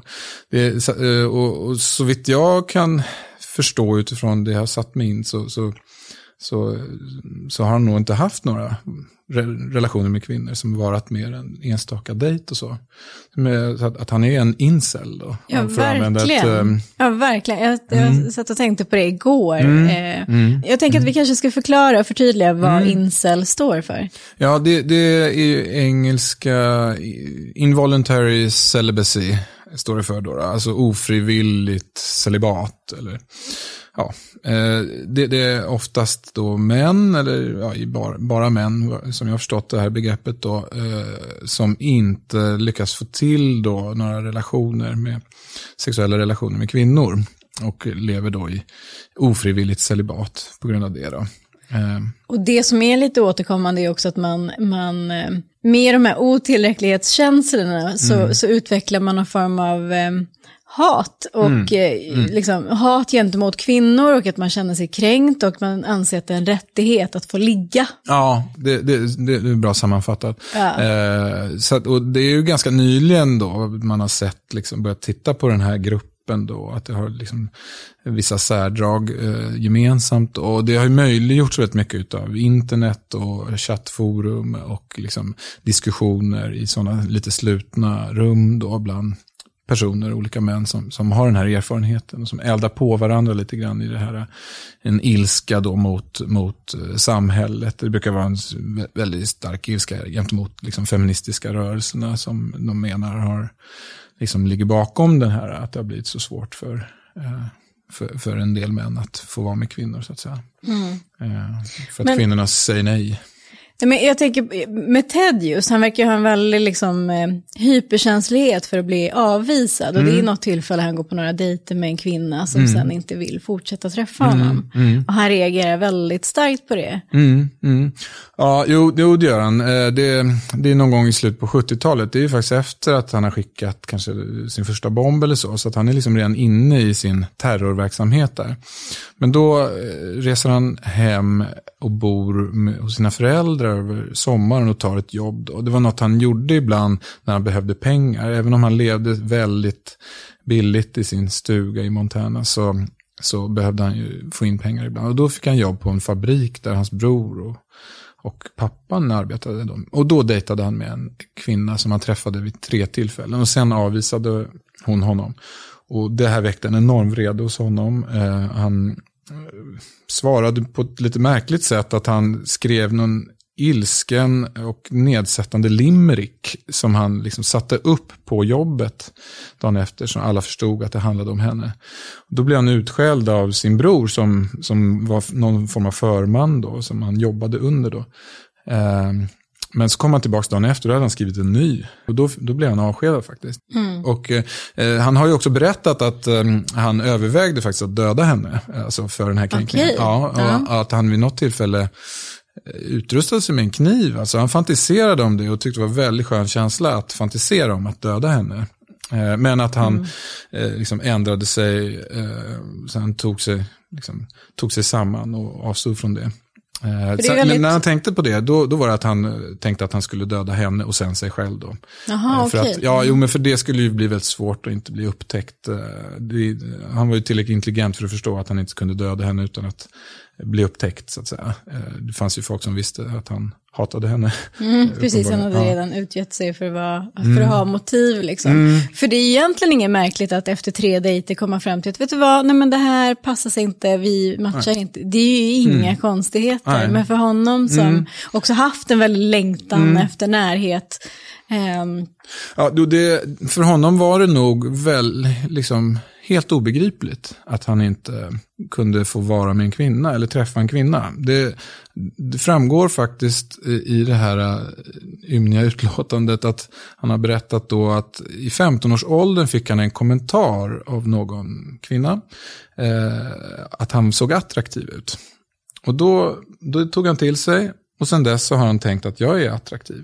Och så vitt jag kan förstå utifrån det jag har satt mig in så har han nog inte haft några relationer med kvinnor som varit mer än enstaka dejt och så. Att han är en incel då. Ja, verkligen. Ja, verkligen. Jag satt och tänkte på det igår. Jag tänker att vi kanske ska förklara och förtydliga vad incel står för. Ja, det är engelska involuntary celibacy står det för då. Alltså ofrivilligt celibat eller... Ja, det är oftast då män, eller bara män som jag har förstått det här begreppet då, som inte lyckas få till då några sexuella relationer med kvinnor och lever då i ofrivilligt celibat på grund av det då. Och det som är lite återkommande är också att man med de här otillräcklighetskänslorna så utvecklar man en form av hat och liksom hat gentemot kvinnor, och att man känner sig kränkt och man anser att det är en rättighet att få ligga. Ja, det är bra sammanfattat. Ja. Och det är ju ganska nyligen då man har sett liksom börjat titta på den här gruppen då, att det har liksom vissa särdrag gemensamt, och det har ju möjliggjorts väldigt mycket av internet och chattforum och liksom diskussioner i sådana lite slutna rum då bland personer, olika män som har den här erfarenheten och som eldar på varandra lite grann i det här, en ilska då mot samhället. Det brukar vara en väldigt stark ilska gentemot liksom feministiska rörelserna som de menar har liksom ligger bakom den här, att det har blivit så svårt för en del män att få vara med kvinnor så att säga. För att kvinnorna säger nej. Men jag tänker med Ted just, han verkar ha en väldigt liksom, hyperkänslighet för att bli avvisad. Och det är något tillfälle han går på några dejter med en kvinna som sen inte vill fortsätta träffa honom. Och han reagerar väldigt starkt på det. Ja, jo, det gör han. Det är någon gång i slutet på 70-talet. Det är ju faktiskt efter att han har skickat kanske sin första bomb eller så. Så att han är liksom redan inne i sin terrorverksamhet där. Men då reser han hem och bor hos sina föräldrar över sommaren och tar ett jobb. Och det var något han gjorde ibland när han behövde pengar. Även om han levde väldigt billigt i sin stuga i Montana så behövde han ju få in pengar ibland. Och då fick han jobb på en fabrik där hans bror och pappan arbetade. Och då dejtade han med en kvinna som han träffade vid 3 tillfällen. Och sen avvisade hon honom. Och det här väckte en enorm vrede hos honom. Han svarade på ett lite märkligt sätt att han skrev någon ilsken och nedsättande limerick som han liksom satte upp på jobbet dagen efter, så alla förstod att det handlade om henne. Då blev han utskälld av sin bror som var någon form av förman då, som han jobbade under då. Men så kom han tillbaka dagen efter och hade han skrivit en ny. Och då blev han avskedad faktiskt. Och han har ju också berättat att han övervägde faktiskt att döda henne. Alltså för den här kränkningen. Okay. Ja, att han vid något tillfälle utrustade sig med en kniv. Alltså han fantiserade om det och tyckte det var en väldigt skön känsla att fantisera om att döda henne. Men att han liksom ändrade sig. Sen tog sig samman och avstod från det. Men när han tänkte på det, då var det att han tänkte att han skulle döda henne och sen sig själv då. Jaha, okej. Men för det skulle ju bli väldigt svårt att inte bli upptäckt. Han var ju tillräckligt intelligent för att förstå att han inte kunde döda henne utan att bli upptäckt så att säga. Det fanns ju folk som visste att han hatade henne. Precis, han hade redan utgett sig för att ha motiv liksom. För det är egentligen inget märkligt att efter 3 dejter komma fram till att vet du vad, nej men det här passar sig inte, vi matchar inte. Det är ju inga konstigheter. Nej. Men för honom som också haft en väldigt längtan efter närhet. För honom var det nog väl liksom helt obegripligt att han inte kunde få vara med en kvinna eller träffa en kvinna. Det framgår faktiskt i det här ymniga utlåtandet att han har berättat då att i 15-årsåldern fick han en kommentar av någon kvinna att han såg attraktiv ut. Och då tog han till sig. Och sen dess så har han tänkt att jag är attraktiv.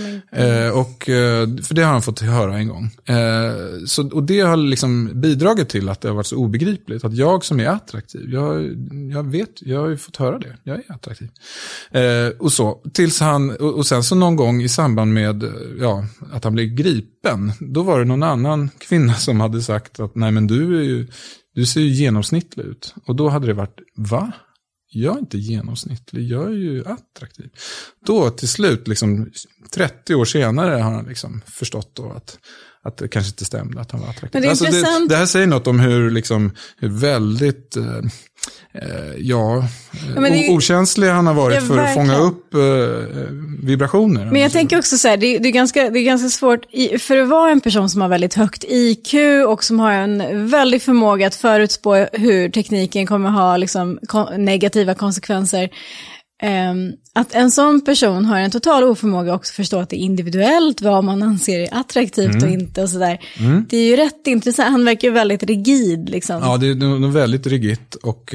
För det har han fått höra en gång. Och det har liksom bidragit till att det har varit så obegripligt. Att jag som är attraktiv, jag har ju fått höra det. Jag är attraktiv. Och så, tills och sen så någon gång i samband med att han blev gripen. Då var det någon annan kvinna som hade sagt att nej men du ser ju genomsnittlig ut. Och då hade det varit, va? Jag är inte genomsnittlig, jag är ju attraktiv. Då till slut, liksom 30 år senare har han liksom förstått då att det kanske inte stämde att han var attraktiv. Men det är intressant. Det här säger något om hur väldigt okänslig han har varit för att fånga upp vibrationer. Men jag tänker också så här, det är ganska svårt för att vara en person som har väldigt högt IQ och som har en väldig förmåga att förutspå hur tekniken kommer ha liksom negativa konsekvenser. Att en sån person har en total oförmåga också förstå att det är individuellt vad man anser är attraktivt och inte och sådär. Det är ju rätt intressant. Han verkar ju väldigt rigid liksom. Ja, det är väldigt rigitt och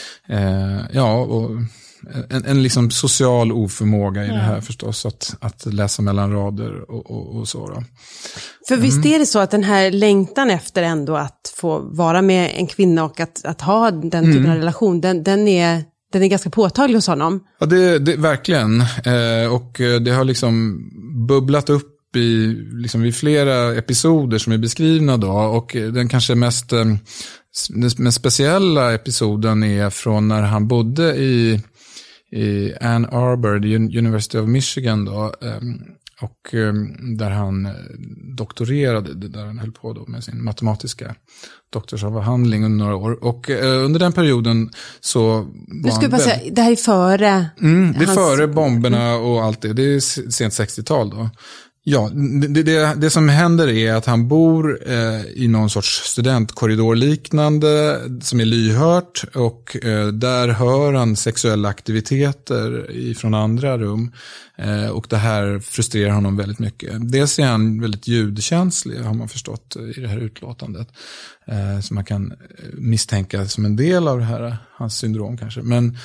en liksom social oförmåga i det här förstås att läsa mellan rader och så då. För visst är det så att den här längtan efter ändå att få vara med en kvinna och att ha den typen av relation, den är ganska påtaglig hos honom. Ja, det verkligen. Och det har liksom bubblat upp i flera episoder som är beskrivna då. Och den kanske mest speciella episoden är från när han bodde i Ann Arbor, University of Michigan då. Och där han doktorerade, där han höll på då med sin matematiska doktorsavhandling under några år. Och under den perioden så du skulle bara säga, det här är före det är före bomberna och allt det. Det är sent 60-tal då. Ja, det som händer är att han bor i någon sorts studentkorridor liknande som är lyhört, och där hör han sexuella aktiviteter från andra rum, och det här frustrerar honom väldigt mycket. Dels är han väldigt ljudkänslig, har man förstått i det här utlåtandet, som man kan misstänka som en del av det här, hans syndrom kanske. Men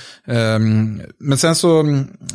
sen så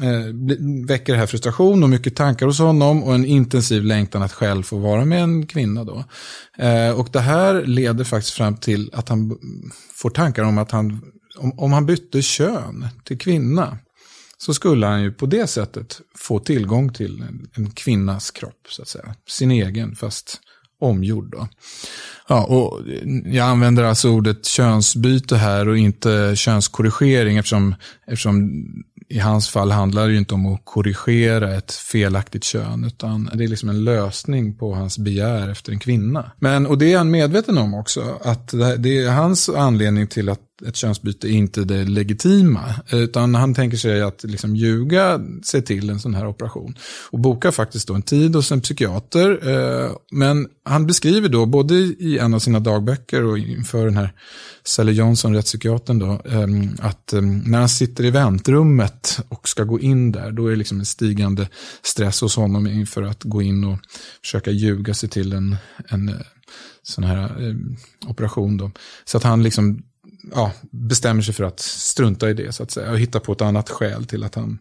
väcker det här frustration och mycket tankar hos honom och en intensiv längtan att själv få vara med en kvinna då. Och det här leder faktiskt fram till att han får tankar om att om han bytte kön till kvinna, så skulle han ju på det sättet få tillgång till en kvinnas kropp, så att säga. Sin egen, fast omgjord då. Ja, och jag använder alltså ordet könsbyte här och inte könskorrigering, eftersom i hans fall handlar det ju inte om att korrigera ett felaktigt kön, utan det är liksom en lösning på hans begär efter en kvinna. Och det är han medveten om också, att det är hans anledning till att ett könsbyte är inte det legitima, utan han tänker sig att liksom ljuga sig till en sån här operation och bokar faktiskt då en tid hos en psykiater. Men han beskriver då både i en av sina dagböcker och inför den här Sally Johnson, rättspsykiatern då, att när han sitter i väntrummet och ska gå in där, då är det liksom en stigande stress hos honom inför att gå in och försöka ljuga sig till en sån här operation då. Så att han liksom bestämmer sig för att strunta i det, så att säga, och hitta på ett annat skäl till att han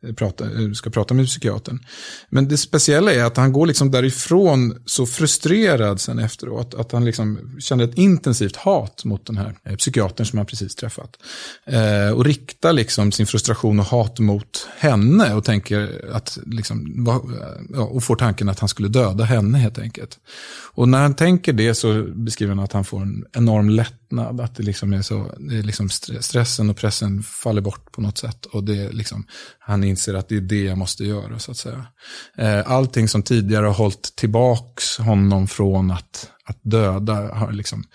ska prata med psykiatern. Men det speciella är att han går liksom därifrån så frustrerad sen efteråt, att han liksom känner ett intensivt hat mot den här psykiatern som han precis träffat. Och riktar liksom sin frustration och hat mot henne och tänker att liksom, och får tanken att han skulle döda henne helt enkelt. Och när han tänker det så beskriver han att han får en enorm lättnad, att det liksom är så, det är liksom stressen och pressen faller bort på något sätt, och det är liksom, han inser att det är det jag måste göra, så att säga. Allting som tidigare har hållit tillbaks honom från att döda har liksom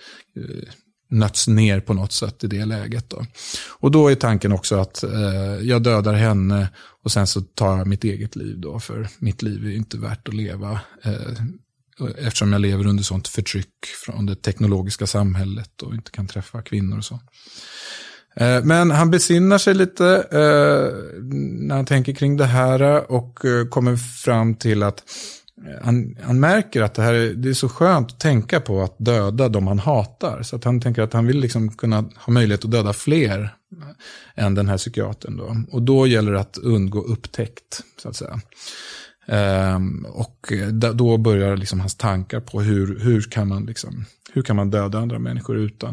nötts ner på något sätt i det läget då. Och då är tanken också att jag dödar henne och sen så tar jag mitt eget liv då, för mitt liv är inte värt att leva, eftersom jag lever under sånt förtryck från det teknologiska samhället och inte kan träffa kvinnor och så. Men han besinnar sig lite när han tänker kring det här och kommer fram till att han märker att det är så skönt att tänka på att döda de han hatar. Så att han tänker att han vill liksom kunna ha möjlighet att döda fler än den här psykiatern då. Och då gäller det att undgå upptäckt, så att säga. Och då börjar liksom hans tankar på hur kan man döda andra människor utan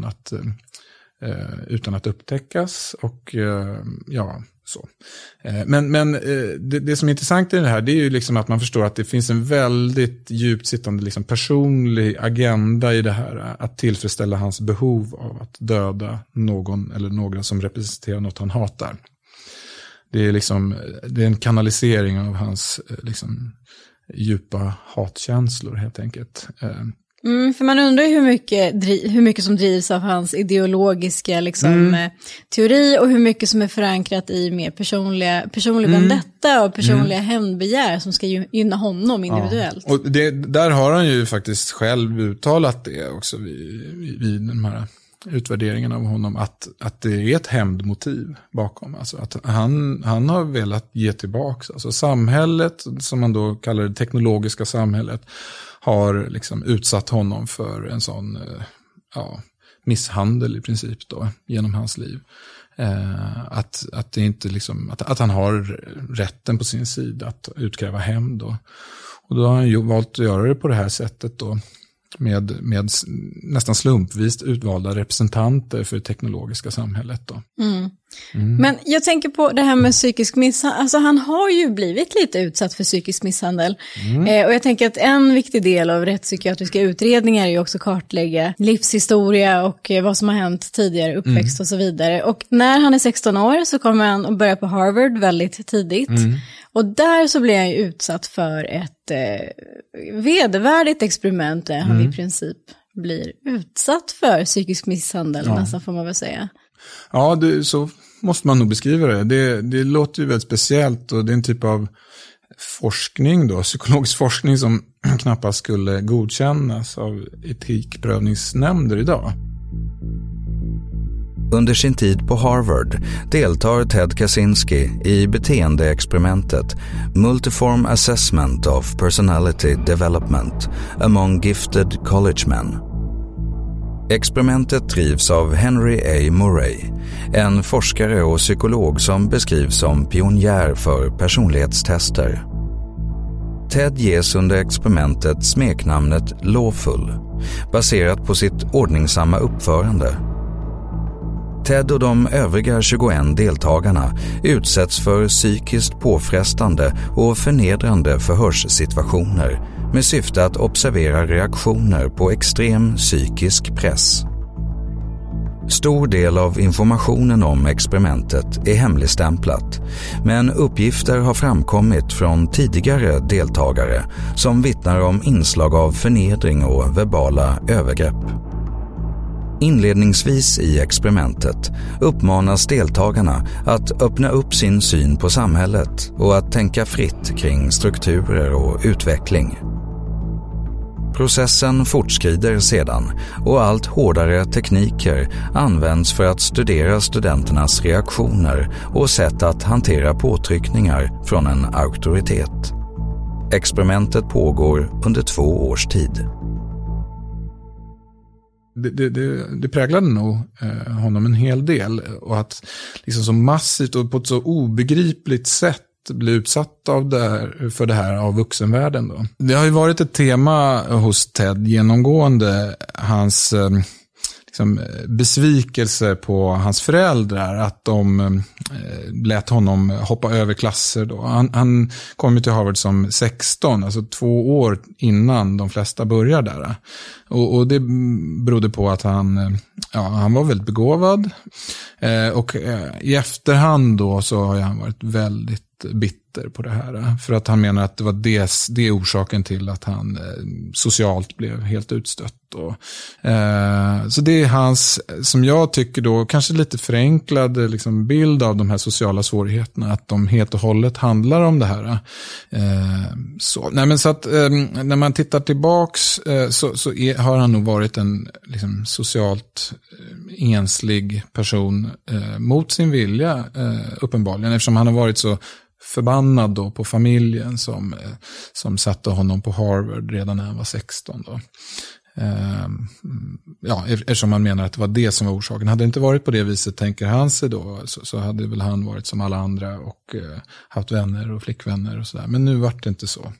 att upptäckas, och så. Men det som är intressant i det här, det är ju liksom att man förstår att det finns en väldigt djupt sittande liksom personlig agenda i det här, att tillfredsställa hans behov av att döda någon eller några som representerar något han hatar. Det är en kanalisering av hans liksom djupa hatkänslor helt enkelt. För man undrar hur mycket som drivs av hans ideologiska teori, och hur mycket som är förankrat i mer personlig vendetta och personliga hämndbegär som ska gynna honom individuellt. Ja. Och där har han ju faktiskt själv uttalat det också vid den här utvärderingen av honom, att det är ett hämndmotiv bakom. Alltså att han har velat ge tillbaka. Alltså samhället, som man då kallar det teknologiska samhället, har liksom utsatt honom för en sån misshandel i princip då, genom hans liv. Att det inte liksom, att han har rätten på sin sida att utkräva hämnd då. Och då har han ju valt att göra det på det här sättet då, med nästan slumpvis utvalda representanter för det teknologiska samhället då. Men jag tänker på det här med psykisk misshandel. Alltså han har ju blivit lite utsatt för psykisk misshandel. Och jag tänker att en viktig del av rättspsykiatriska utredningar är ju också kartlägga livshistoria och vad som har hänt tidigare, uppväxt och så vidare. Och när han är 16 år så kommer han att börja på Harvard väldigt tidigt. Och där så blir han ju utsatt för ett vedervärdigt experiment där han i princip blir utsatt för psykisk misshandel, nästan får man väl säga. Ja, så måste man nog beskriva det. Det låter ju väldigt speciellt, och det är en typ av forskning då, psykologisk forskning som knappast skulle godkännas av etikprövningsnämnder idag. Under sin tid på Harvard deltar Ted Kaczynski i beteendeexperimentet Multiform Assessment of Personality Development among Gifted College Men. Experimentet drivs av Henry A. Murray, en forskare och psykolog som beskrivs som pionjär för personlighetstester. Ted ges under experimentet smeknamnet Lawful, baserat på sitt ordningsamma uppförande. Ted och de övriga 21 deltagarna utsätts för psykiskt påfrestande och förnedrande förhörssituationer med syfte att observera reaktioner på extrem psykisk press. Stor del av informationen om experimentet är hemligstämplat, men uppgifter har framkommit från tidigare deltagare som vittnar om inslag av förnedring och verbala övergrepp. Inledningsvis i experimentet uppmanas deltagarna att öppna upp sin syn på samhället och att tänka fritt kring strukturer och utveckling. Processen fortskrider sedan och allt hårdare tekniker används för att studera studenternas reaktioner och sätt att hantera påtryckningar från en auktoritet. Experimentet pågår under 2 års tid. Det präglade nog honom en hel del, och att liksom så massivt och på ett så obegripligt sätt bli utsatt för det här av vuxenvärlden då. Det har ju varit ett tema hos Ted genomgående, hans liksom besvikelse på hans föräldrar, att de lät honom hoppa över klasser då. Han kom ju till Harvard som 16, alltså 2 år innan de flesta börjar där. Och det berodde på att han var väldigt begåvad. Och i efterhand då så har han varit väldigt bitter på det här. För att han menar att det var det orsaken till att han socialt blev helt utstött. Så det är hans, som jag tycker då, kanske lite förenklad liksom bild av de här sociala svårigheterna. Att de helt och hållet handlar om det här. Så att när man tittar tillbaks har han nog varit en liksom socialt enslig person mot sin vilja uppenbarligen. Eftersom han har varit så förbannad då på familjen som satte honom på Harvard redan när han var 16 då. Eftersom man menar att det var det som var orsaken. Hade det inte varit på det viset, tänker han sig då, så hade väl han varit som alla andra och haft vänner och flickvänner och sådär. Men nu var det inte så.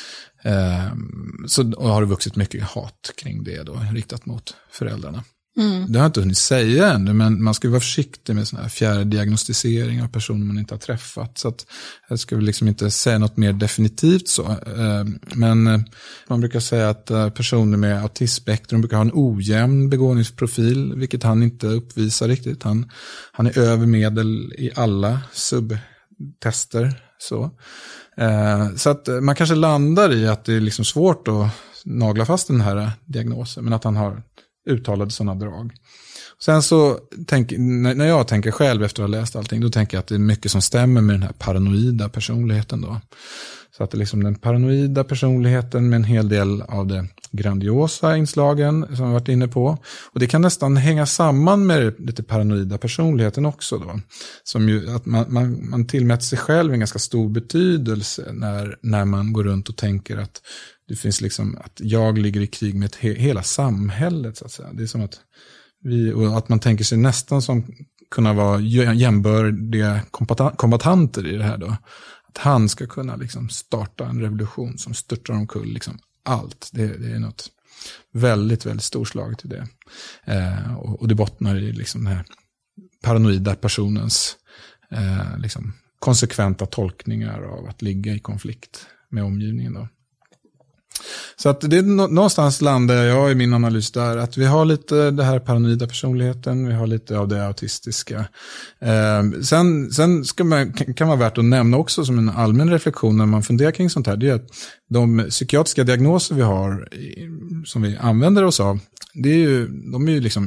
Och har det vuxit mycket hat kring det då, riktat mot föräldrarna. Det har jag inte hunnit säga ännu, men man ska vara försiktig med sån här fjärrdiagnostisering av personer man inte har träffat. Så att jag ska väl liksom inte säga något mer definitivt så. Men man brukar säga att personer med autismspektrum brukar ha en ojämn begåvningsprofil, vilket han inte uppvisar riktigt. Han är över medel i alla subtester. Så att man kanske landar i att det är liksom svårt att nagla fast den här diagnosen, men att han har uttalade sådana drag. Sen så när jag tänker själv efter att ha läst allting, då tänker jag att det är mycket som stämmer med den här paranoida personligheten då. Så att det är liksom den paranoida personligheten med en hel del av det grandiosa inslagen som jag varit inne på. Och det kan nästan hänga samman med lite paranoida personligheten också då. Som ju att man tillmäter sig själv en ganska stor betydelse när man går runt och tänker att det finns liksom att jag ligger i krig med hela samhället så att säga. Det är som att och att man tänker sig nästan som kunna vara jämbördiga kombatanter i det här då. Att han ska kunna liksom starta en revolution som störtar omkull liksom allt. Det är något väldigt, väldigt storslaget i det. Och det bottnar i liksom den här paranoida personens liksom konsekventa tolkningar av att ligga i konflikt med omgivningen då. Så att det är någonstans landar jag i min analys där, att vi har lite det här paranoida personligheten, vi har lite av det autistiska. Sen kan vara värt att nämna också som en allmän reflektion när man funderar kring sånt här, det är att de psykiatriska diagnoser vi har som vi använder oss av, de är ju liksom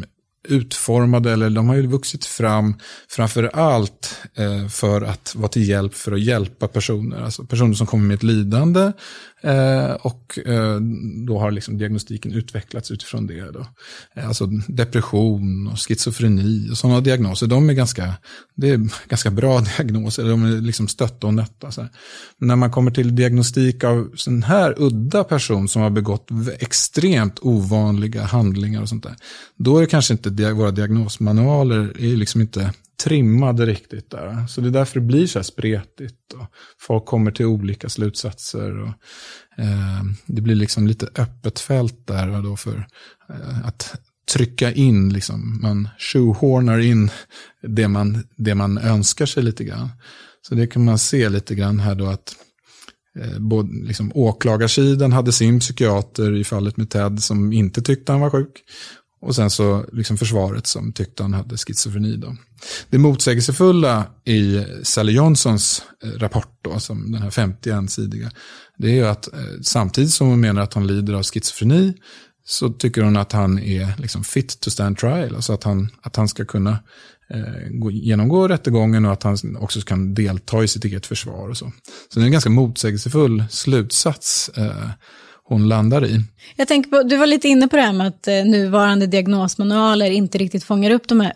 utformade, eller de har ju vuxit fram framför allt för att vara till hjälp, för att hjälpa personer. Alltså personer som kommer med ett lidande och då har liksom diagnostiken utvecklats utifrån det då. Alltså depression och schizofreni och sådana diagnoser, det är ganska bra diagnoser, de är liksom stötta och nötta. Så här. Men när man kommer till diagnostik av sån här udda person som har begått extremt ovanliga handlingar och sånt där, då är det kanske inte våra diagnosmanualer är liksom inte trimmade riktigt där. Så det är därför det blir så här spretigt och folk kommer till olika slutsatser och det blir liksom lite öppet fält där då för att trycka in liksom, man shoehornar in det man önskar sig lite grann. Så det kan man se lite grann här då att både liksom åklagarsidan hade sin psykiater i fallet med Ted som inte tyckte han var sjuk. Och sen så liksom försvaret som tyckte han hade schizofreni då. Det motsägelsefulla i Sally Johnsons rapport då, som den här 51-sidiga, det är ju att samtidigt som hon menar att han lider av schizofreni så tycker hon att han är liksom fit to stand trial. Alltså att han ska kunna genomgå rättegången och att han också kan delta i sitt eget försvar och så. Så det är en ganska motsägelsefull slutsats hon landar i. Jag tänker på, du var lite inne på det här med att nuvarande diagnosmanualer inte riktigt fångar upp de här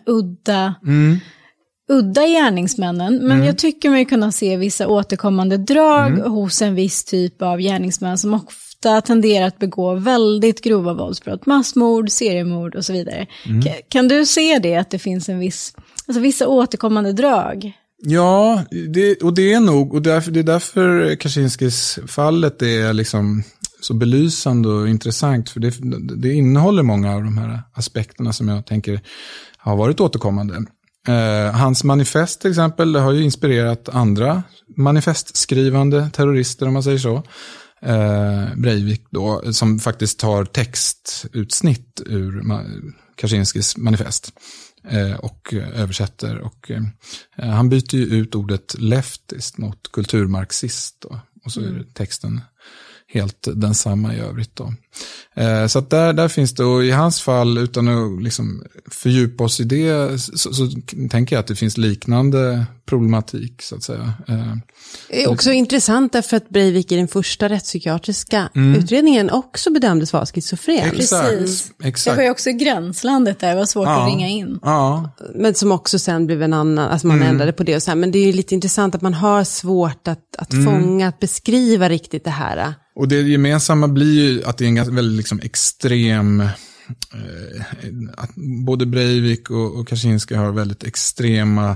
udda gärningsmännen. Men jag tycker mig kunna se vissa återkommande drag hos en viss typ av gärningsmän som ofta tenderar att begå väldigt grova våldsbrott. Massmord, seriemord och så vidare. Kan du se det, att det finns vissa återkommande drag? Ja, det är nog, och det är därför Kaczynskis fallet är liksom så belysande och intressant, för det innehåller många av de här aspekterna som jag tänker har varit återkommande. Hans manifest till exempel, det har ju inspirerat andra manifestskrivande terrorister, om man säger så. Breivik då, som faktiskt tar textutsnitt ur Kaczynskis manifest och översätter, och han byter ju ut ordet leftist mot kulturmarxist då, och så är texten helt densamma i övrigt då. Så att där finns det, och i hans fall, utan att liksom fördjupa oss i det, så tänker jag att det finns liknande problematik så att säga. Det är också intressant därför att Breivik i den första rättspsykiatriska utredningen också bedömdes vara schizofren. Exakt. Det var ju också gränslandet där, det var svårt att ringa in. Ja. Men som också sen blev en annan, alltså man ändrade på det och så här. Men det är ju lite intressant att man har svårt att fånga, att beskriva riktigt det här. Och det gemensamma blir ju att det är en ganska väldigt liksom extrem, att både Breivik och Kaczynski har väldigt extrema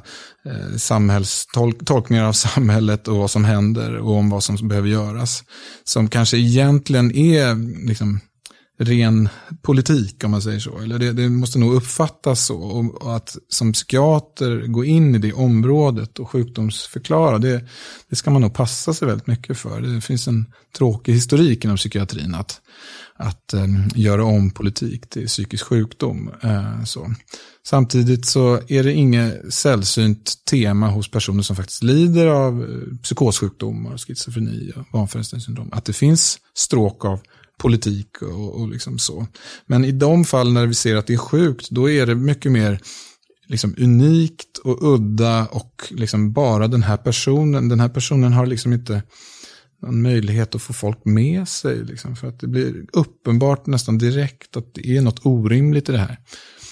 tolkningar av samhället och vad som händer och om vad som behöver göras. Som kanske egentligen är liksom ren politik, om man säger så. Eller det måste nog uppfattas så. Och att som psykiater gå in i det området och sjukdomsförklara, det ska man nog passa sig väldigt mycket för. Det finns en tråkig historik inom psykiatrin att göra om politik till psykisk sjukdom. Så. Samtidigt så är det inget sällsynt tema hos personer som faktiskt lider av psykossjukdomar, schizofreni och vanföreställningssyndrom, att det finns stråk av politik och liksom så. Men i de fall när vi ser att det är sjukt, då är det mycket mer liksom unikt och udda, och liksom bara den här personen har liksom inte någon möjlighet att få folk med sig liksom, för att det blir uppenbart nästan direkt att det är något orimligt i det här.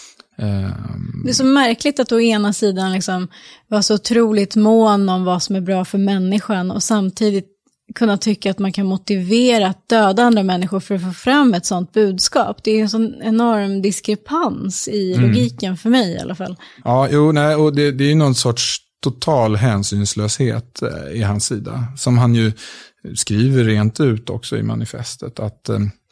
Det är så märkligt att å ena sidan liksom vara så otroligt mån om vad som är bra för människan och samtidigt kunna tycka att man kan motivera att döda andra människor för att få fram ett sånt budskap. Det är en sån enorm diskrepans i logiken för mig i alla fall. Ja, och det är ju någon sorts total hänsynslöshet i hans sida, som han ju skriver rent ut också i manifestet, att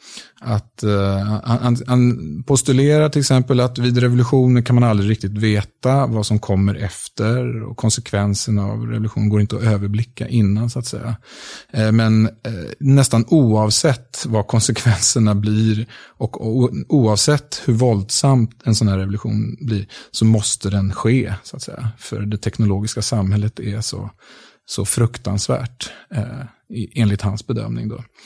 han postulerar till exempel att vid revolutioner kan man aldrig riktigt veta vad som kommer efter, och konsekvenserna av revolutionen går inte att överblicka innan så att säga. Men nästan oavsett vad konsekvenserna blir och oavsett hur våldsamt en sån här revolution blir, så måste den ske så att säga, för det teknologiska samhället är så fruktansvärt enligt hans bedömning då.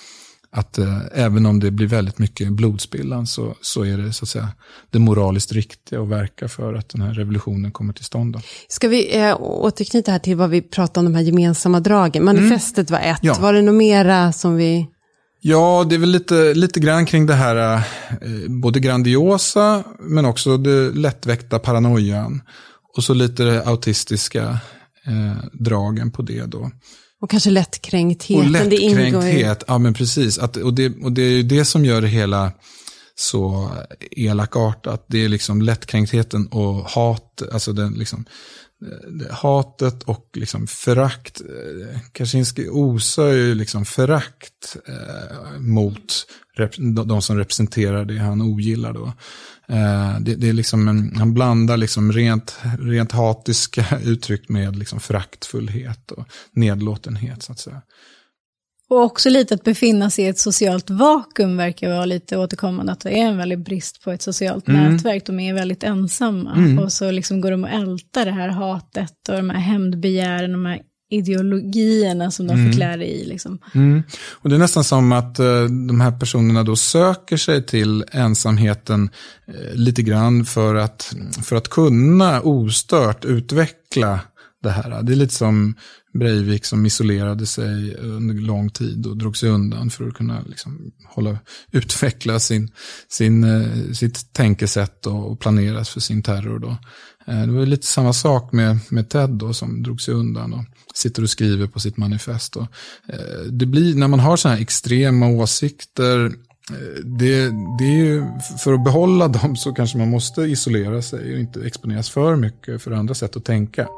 Att även om det blir väldigt mycket blodspillan så är det så att säga det moraliskt riktiga att verka för att den här revolutionen kommer till stånd. Då. Ska vi återknyta här till vad vi pratade om, de här gemensamma dragen? Manifestet var ett. Ja. Var det något mera som vi... Ja, det är väl lite grann kring det här både grandiosa men också det lättväckta paranoian. Och så lite det autistiska dragen på det då. Och kanske lättkränkthet. Och lättkränkthet, ja men precis. Och det är ju det som gör det hela så elakartat. Det är liksom lättkränktheten och hat, alltså den liksom hatet och liksom förakt. Kaczynski osar ju liksom förakt mot de som representerar det han ogillar då. Det är liksom han blandar liksom rent hatiska uttryck med liksom föraktfullhet och nedlåtenhet så att säga. Och också lite att befinna sig i ett socialt vakuum verkar vara lite återkommande, att det är en väldigt brist på ett socialt nätverk. De är väldigt ensamma och så liksom går de att älta det här hatet och de här hämndbegären, de här ideologierna som de förklär i liksom. Och det är nästan som att de här personerna då söker sig till ensamheten lite grann för att kunna ostört utveckla det här. Det är lite som Breivik som isolerade sig under lång tid och drog sig undan för att kunna liksom utveckla sitt tänkesätt och planera för sin terror då. Det var lite samma sak med Ted då, som drog sig undan och sitter och skriver på sitt manifest. Och det blir, när man har såna här extrema åsikter, det är ju, för att behålla dem så kanske man måste isolera sig och inte exponeras för mycket för andra sätt att tänka.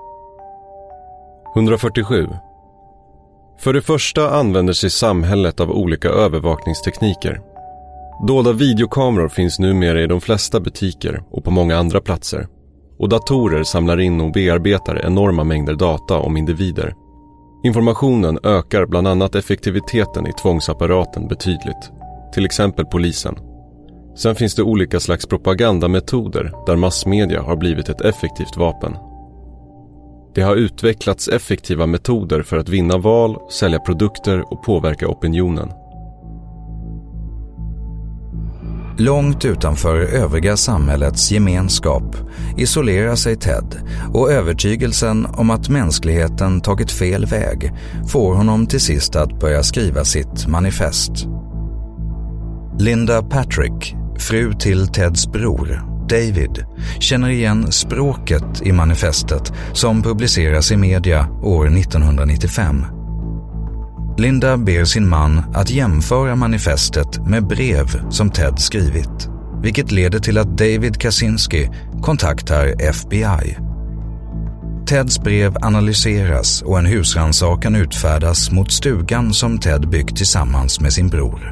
147. För det första använder sig samhället av olika övervakningstekniker. Dolda videokameror finns numera i de flesta butiker och på många andra platser. Och datorer samlar in och bearbetar enorma mängder data om individer. Informationen ökar bland annat effektiviteten i tvångsapparaten betydligt. Till exempel polisen. Sen finns det olika slags propagandametoder där massmedia har blivit ett effektivt vapen. Det har utvecklats effektiva metoder för att vinna val, sälja produkter och påverka opinionen. Långt utanför övriga samhällets gemenskap isolerar sig Ted, och övertygelsen om att mänskligheten tagit fel väg får honom till sist att börja skriva sitt manifest. Linda Patrick, fru till Teds bror, David, känner igen språket i manifestet som publiceras i media år 1995. Linda ber sin man att jämföra manifestet med brev som Ted skrivit, vilket leder till att David Kaczynski kontaktar FBI. Teds brev analyseras och en husrannsakan utfärdas mot stugan som Ted byggt tillsammans med sin bror.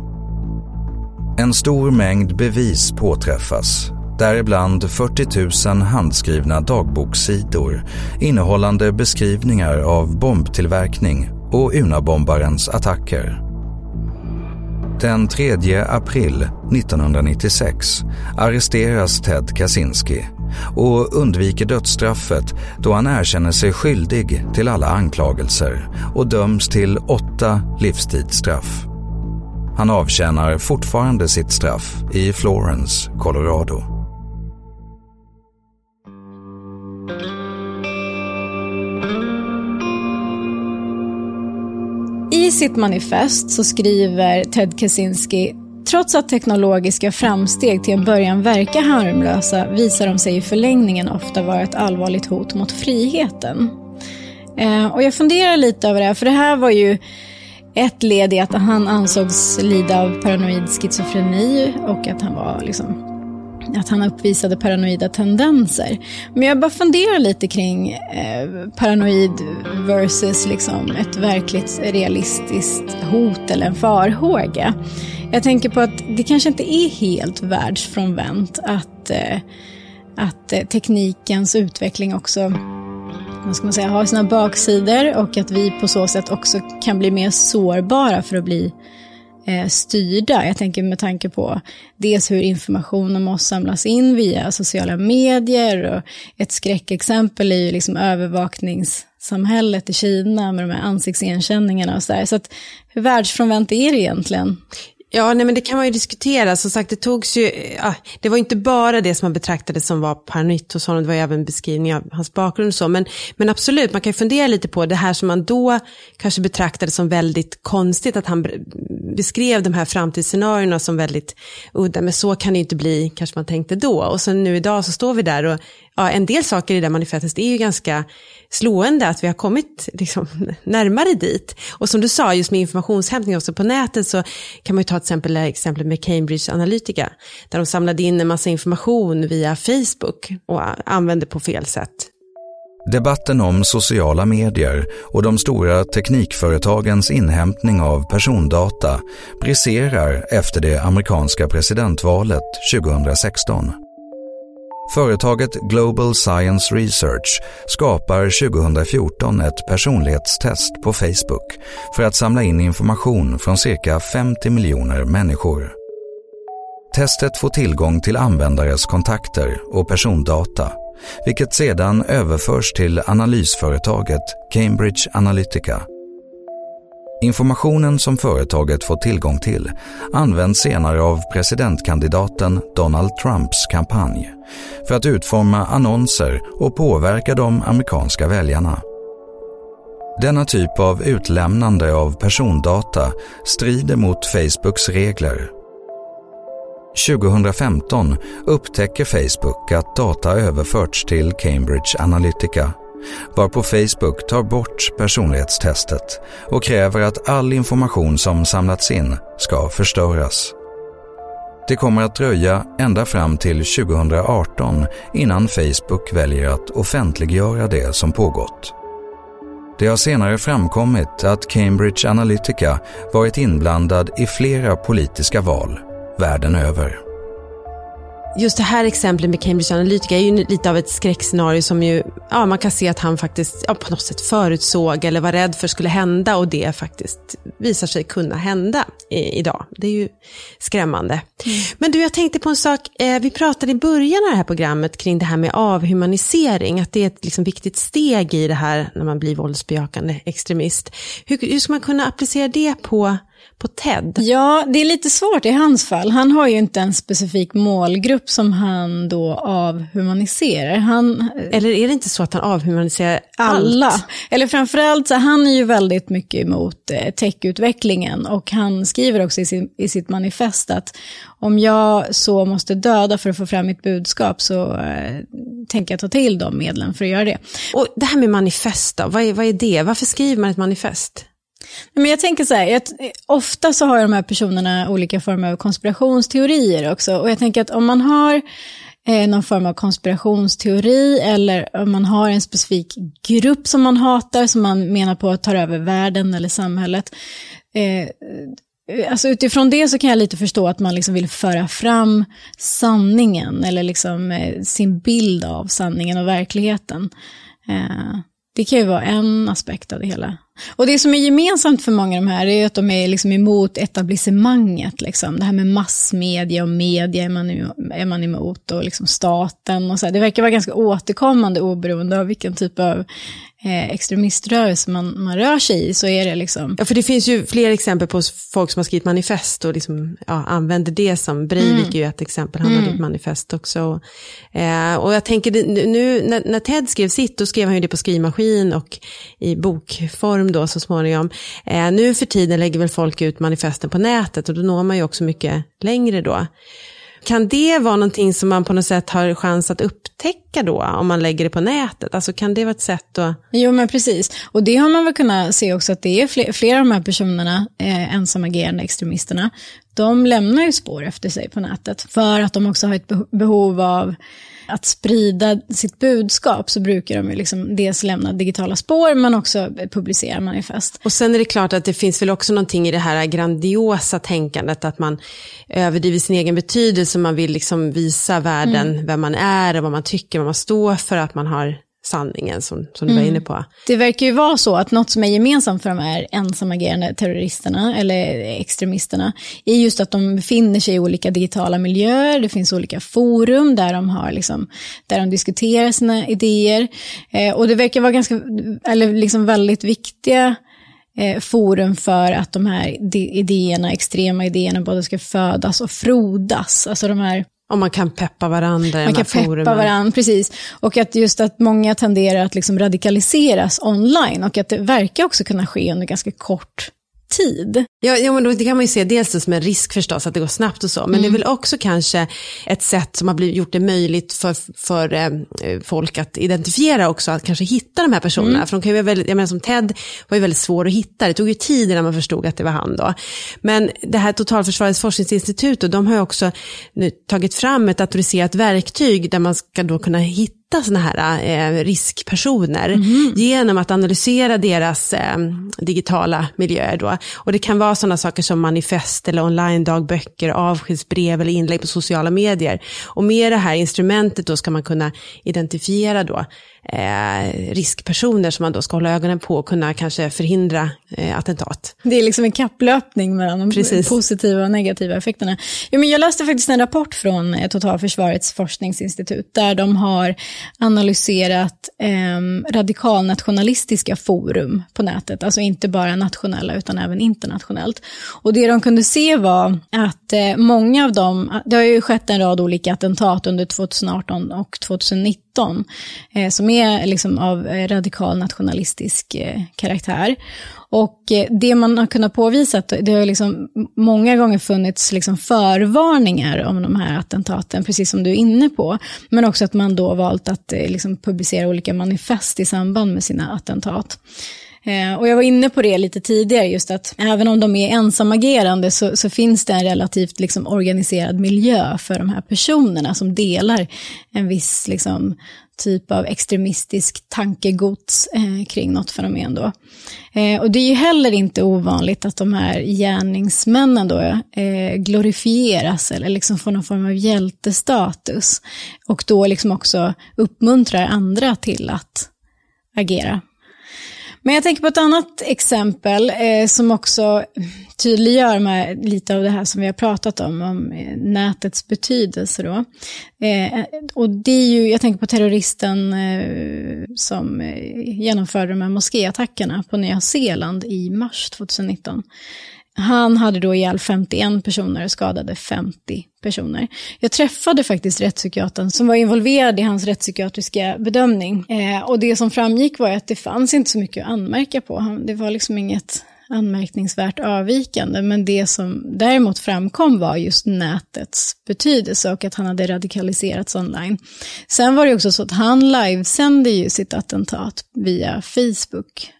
En stor mängd bevis påträffas, däribland 40 000 handskrivna dagbokssidor innehållande beskrivningar av bombtillverkning och UNA-bombarens attacker. Den 3 april 1996 arresteras Ted Kaczynski och undviker dödsstraffet då han erkänner sig skyldig till alla anklagelser och döms till 8 livstidsstraff. Han avtjänar fortfarande sitt straff i Florence, Colorado. I sitt manifest så skriver Ted Kaczynski: trots att teknologiska framsteg till en början verkar harmlösa visar de sig i förlängningen ofta vara ett allvarligt hot mot friheten. Och jag funderar lite över det här, för det här var ju ett led i att han ansågs lida av paranoid schizofreni och att han var liksom, att han uppvisade paranoida tendenser. Men jag bara funderar lite kring paranoid versus liksom ett verkligt realistiskt hot eller en farhåga. Jag tänker på att det kanske inte är helt världsfrånvänt att teknikens utveckling också, vad ska man säga, har sina baksidor, och att vi på så sätt också kan bli mer sårbara för att bli styrda. Jag tänker med tanke på dels hur informationen måste samlas in via sociala medier, och ett skräckexempel är ju liksom övervakningssamhället i Kina med de här ansiktsigenkänningarna och så där. Så att hur världsfrånvänt är det egentligen? Ja, nej, men det kan man ju diskutera. Som sagt, det var inte bara det som man betraktade som var paranoid hos honom, det var ju även beskrivning av hans bakgrund och så. Men absolut, man kan ju fundera lite på det här som man då kanske betraktade som väldigt konstigt, att han beskrev de här framtidsscenarierna som väldigt udda, men så kan det inte bli, kanske man tänkte då. Och sen nu idag så står vi där och en del saker i det manifestet är ju ganska slående, att vi har kommit liksom närmare dit. Och som du sa, just med informationshämtning också på nätet, så kan man ju ta ett exempel med Cambridge Analytica, där de samlade in en massa information via Facebook och använde på fel sätt. Debatten om sociala medier och de stora teknikföretagens inhämtning av persondata briserar efter det amerikanska presidentvalet 2016. Företaget Global Science Research skapar 2014 ett personlighetstest på Facebook för att samla in information från cirka 50 miljoner människor. Testet får tillgång till användares kontakter och persondata, vilket sedan överförs till analysföretaget Cambridge Analytica. Informationen som företaget får tillgång till används senare av presidentkandidaten Donald Trumps kampanj för att utforma annonser och påverka de amerikanska väljarna. Denna typ av utlämnande av persondata strider mot Facebooks regler. 2015 upptäcker Facebook att data överförts till Cambridge Analytica, varpå Facebook tar bort personlighetstestet och kräver att all information som samlats in ska förstöras. Det kommer att dröja ända fram till 2018 innan Facebook väljer att offentliggöra det som pågått. Det har senare framkommit att Cambridge Analytica varit inblandad i flera politiska val världen över. Just det här exemplet med Cambridge Analytica är ju lite av ett skräckscenario som ju, man kan se att han faktiskt på något sätt förutsåg eller var rädd för skulle hända, och det faktiskt visar sig kunna hända idag. Det är ju skrämmande. Men du, jag tänkte på en sak, vi pratade i början av det här programmet kring det här med avhumanisering, att det är ett liksom viktigt steg i det här när man blir våldsbejakande extremist. Hur ska man kunna applicera det på TED? Ja, det är lite svårt i hans fall. Han har ju inte en specifik målgrupp som han då avhumaniserar. Eller är det inte så att han avhumaniserar alla? Allt? Eller framförallt så han är ju väldigt mycket emot techutvecklingen, och han skriver också i sitt manifest att om jag så måste döda för att få fram mitt budskap, så tänker jag ta till de medlen för att göra det. Och det här med manifest då, vad är det? Varför skriver man ett manifest? Men jag tänker så här, ofta så har de här personerna olika former av konspirationsteorier också, och jag tänker att om man har någon form av konspirationsteori, eller om man har en specifik grupp som man hatar, som man menar på att tar över världen eller samhället, alltså utifrån det så kan jag lite förstå att man liksom vill föra fram sanningen, eller liksom sin bild av sanningen och verkligheten. Det kan ju vara en aspekt av det hela. Och det som är gemensamt för många av de här är att de är liksom emot etablissemanget. Liksom. Det här med massmedia och media är man emot, och liksom staten. Och så här. Det verkar vara ganska återkommande, oberoende av vilken typ av extremiströrelse man rör sig i, så är det liksom. Ja, för det finns ju fler exempel på folk som har skrivit manifest och liksom, använder det som. Breivik är ju ett exempel, han hade ett manifest också. Och jag tänker nu när Ted skrev sitt, då skrev han ju det på skrivmaskin och i bokform då så småningom. Nu för tiden lägger väl folk ut manifesten på nätet, och då når man ju också mycket längre då. Kan det vara någonting som man på något sätt har chans att upptäcka då, om man lägger det på nätet? Alltså kan det vara ett sätt att... Jo, men precis. Och det har man väl kunnat se också, att det är flera av de här personerna, ensamagerande extremisterna, de lämnar ju spår efter sig på nätet. För att de också har ett behov av att sprida sitt budskap, så brukar de ju liksom dels lämna digitala spår, men också publicera manifest. Och sen är det klart att det finns väl också någonting i det här grandiosa tänkandet, att man överdriver sin egen betydelse, man vill liksom visa världen vem man är och vad man tycker, vad man står för, att man har sanningen som du var inne på. Det verkar ju vara så att något som är gemensamt för de här ensamagerande terroristerna eller extremisterna är just att de befinner sig i olika digitala miljöer. Det finns olika forum där de har där de diskuterar sina idéer. Och det verkar vara väldigt viktiga forum för att de här idéerna, extrema idéerna, både ska födas och frodas. Alltså de här... Om man kan peppa varandra. Man kan peppa varandra, precis. Och att just att många tenderar att radikaliseras online, och att det verkar också kunna ske under ganska kort tid. Ja, men det kan man ju se dels som en risk förstås att det går snabbt och så, men det är väl också kanske ett sätt som har gjort det möjligt för folk att identifiera också, att kanske hitta de här personerna, för de kan ju väldigt, jag menar som Ted var ju väldigt svår att hitta, det tog ju tid innan man förstod att det var han då. Men det här Totalförsvarets forskningsinstitut, och de har ju också nu tagit fram ett datoriserat verktyg där man ska då kunna hitta såna här riskpersoner genom att analysera deras digitala miljöer då. Och det kan vara sådana saker som manifest eller online-dagböcker, avskedsbrev eller inlägg på sociala medier. Och med det här instrumentet då ska man kunna identifiera då riskpersoner som man då ska hålla ögonen på och kunna kanske förhindra attentat. Det är en kapplöpning mellan de positiva och negativa effekterna. Jo, men jag läste faktiskt en rapport från Totalförsvarets forskningsinstitut där de har analyserat radikalnationalistiska forum på nätet, alltså inte bara nationella utan även internationellt. Och det de kunde se var att många av dem, det har ju skett en rad olika attentat under 2018 och 2019 som är av radikal nationalistisk karaktär. Och det man har kunnat påvisa att det har många gånger funnits förvarningar om de här attentaten, precis som du är inne på. Men också att man då valt att publicera olika manifest i samband med sina attentat. Och jag var inne på det lite tidigare, just att även om de är ensamagerande så finns det en relativt organiserad miljö för de här personerna som delar en viss typ av extremistisk tankegods kring något fenomen då. Och det är ju heller inte ovanligt att de här gärningsmännen då glorifieras eller får någon form av hjältestatus, och då också uppmuntrar andra till att agera. Men jag tänker på ett annat exempel som också tydliggör med lite av det här som vi har pratat om nätets betydelse då. Och det är ju, jag tänker på terroristen som genomförde de här moskéattackerna på Nya Zeeland i mars 2019. Han hade då ihjäl 51 personer och skadade 50 personer. Jag träffade faktiskt rättspsykiatern som var involverad i hans rättspsykiatriska bedömning. Och det som framgick var att det fanns inte så mycket att anmärka på. Det var inget anmärkningsvärt avvikande. Men det som däremot framkom var just nätets betydelse och att han hade radikaliserats online. Sen var det också så att han livesände ju sitt attentat via Facebook.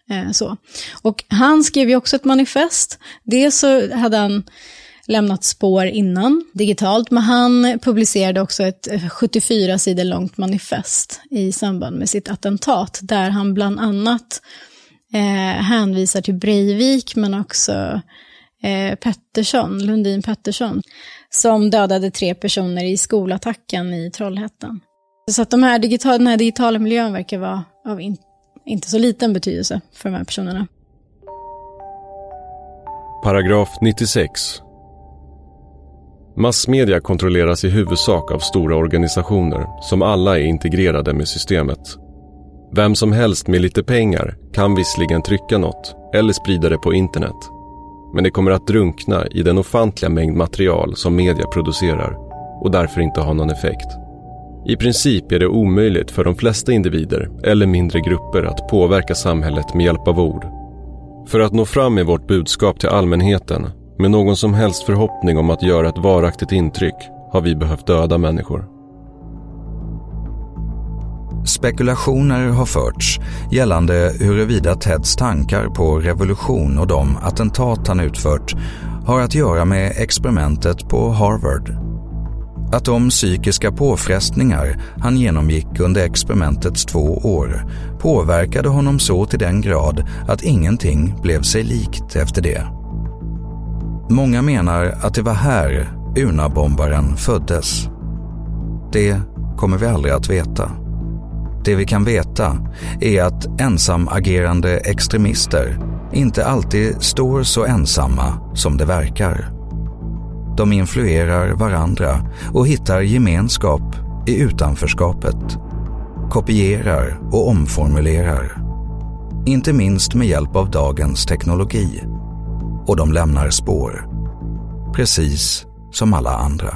Och han skrev ju också ett manifest. Dels så hade han lämnat spår innan digitalt, men han publicerade också ett 74 sidor långt manifest i samband med sitt attentat där han bland annat hänvisar till Breivik, men också Lundin Pettersson som dödade 3 personer i skolattacken i Trollhättan. Så att den här digitala miljön verkar vara av inte så liten betydelse för de här personerna. Paragraf 96. Massmedia kontrolleras i huvudsak av stora organisationer som alla är integrerade med systemet. Vem som helst med lite pengar kan visserligen trycka något eller sprida det på internet. Men det kommer att drunkna i den ofantliga mängd material som media producerar och därför inte ha någon effekt. I princip är det omöjligt för de flesta individer eller mindre grupper att påverka samhället med hjälp av ord. För att nå fram med vårt budskap till allmänheten med någon som helst förhoppning om att göra ett varaktigt intryck har vi behövt döda människor. Spekulationer har förts gällande huruvida Teds tankar på revolution och de attentat han utfört har att göra med experimentet på Harvard. Att de psykiska påfrestningar han genomgick under experimentets 2 år påverkade honom så till den grad att ingenting blev sig likt efter det. Många menar att det var här Unabombaren föddes. Det kommer vi aldrig att veta. Det vi kan veta är att ensamagerande extremister inte alltid står så ensamma som det verkar. De influerar varandra och hittar gemenskap i utanförskapet. Kopierar och omformulerar. Inte minst med hjälp av dagens teknologi. Och de lämnar spår. Precis som alla andra.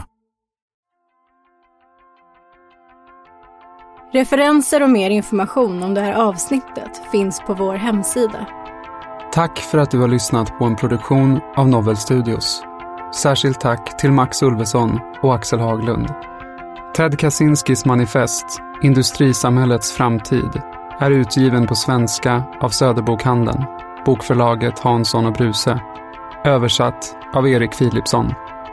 Referenser och mer information om det här avsnittet finns på vår hemsida. Tack för att du har lyssnat på en produktion av Novel Studios. Särskilt tack till Max Ulveson och Axel Haglund. Ted Kaczynskis manifest, Industrisamhällets framtid, är utgiven på svenska av Söderbokhandeln, bokförlaget Hansson och Bruse. Översatt av Erik Philipsson.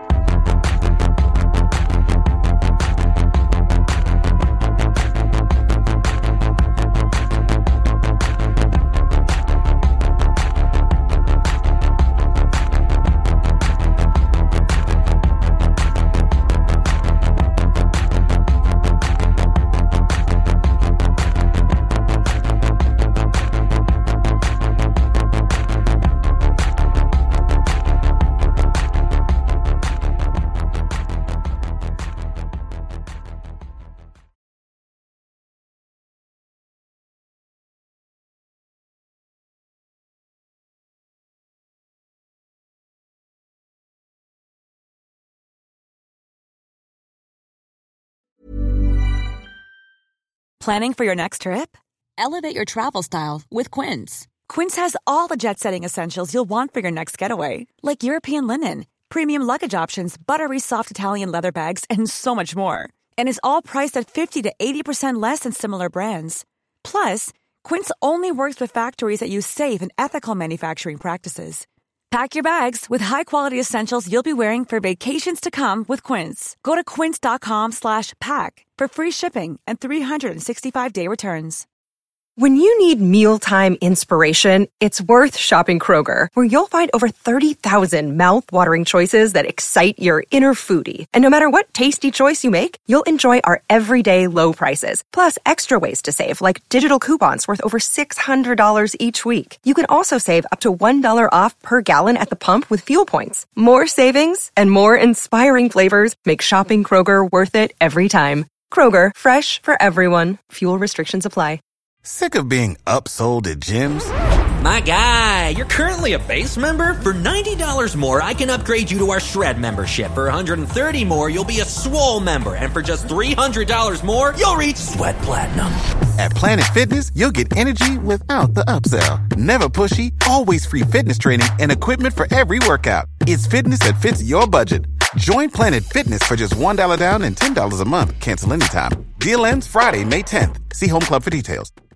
Planning for your next trip? Elevate your travel style with Quince. Quince has all the jet-setting essentials you'll want for your next getaway, like European linen, premium luggage options, buttery soft Italian leather bags, and so much more. And is all priced at 50 to 80% less than similar brands. Plus, Quince only works with factories that use safe and ethical manufacturing practices. Pack your bags with high-quality essentials you'll be wearing for vacations to come with Quince. Go to quince.com/pack for free shipping and 365-day returns. When you need mealtime inspiration, it's worth shopping Kroger, where you'll find over 30,000 mouth-watering choices that excite your inner foodie. And no matter what tasty choice you make, you'll enjoy our everyday low prices, plus extra ways to save, like digital coupons worth over $600 each week. You can also save up to $1 off per gallon at the pump with fuel points. More savings and more inspiring flavors make shopping Kroger worth it every time. Kroger, fresh for everyone. Fuel restrictions apply. Sick of being upsold at gyms? My guy, you're currently a base member. For $90 more, I can upgrade you to our Shred membership. For $130 more, you'll be a Swole member. And for just $300 more, you'll reach Sweat Platinum. At Planet Fitness, you'll get energy without the upsell. Never pushy, always free fitness training and equipment for every workout. It's fitness that fits your budget. Join Planet Fitness for just $1 down and $10 a month. Cancel anytime. Deal ends Friday, May 10th. See Home Club for details.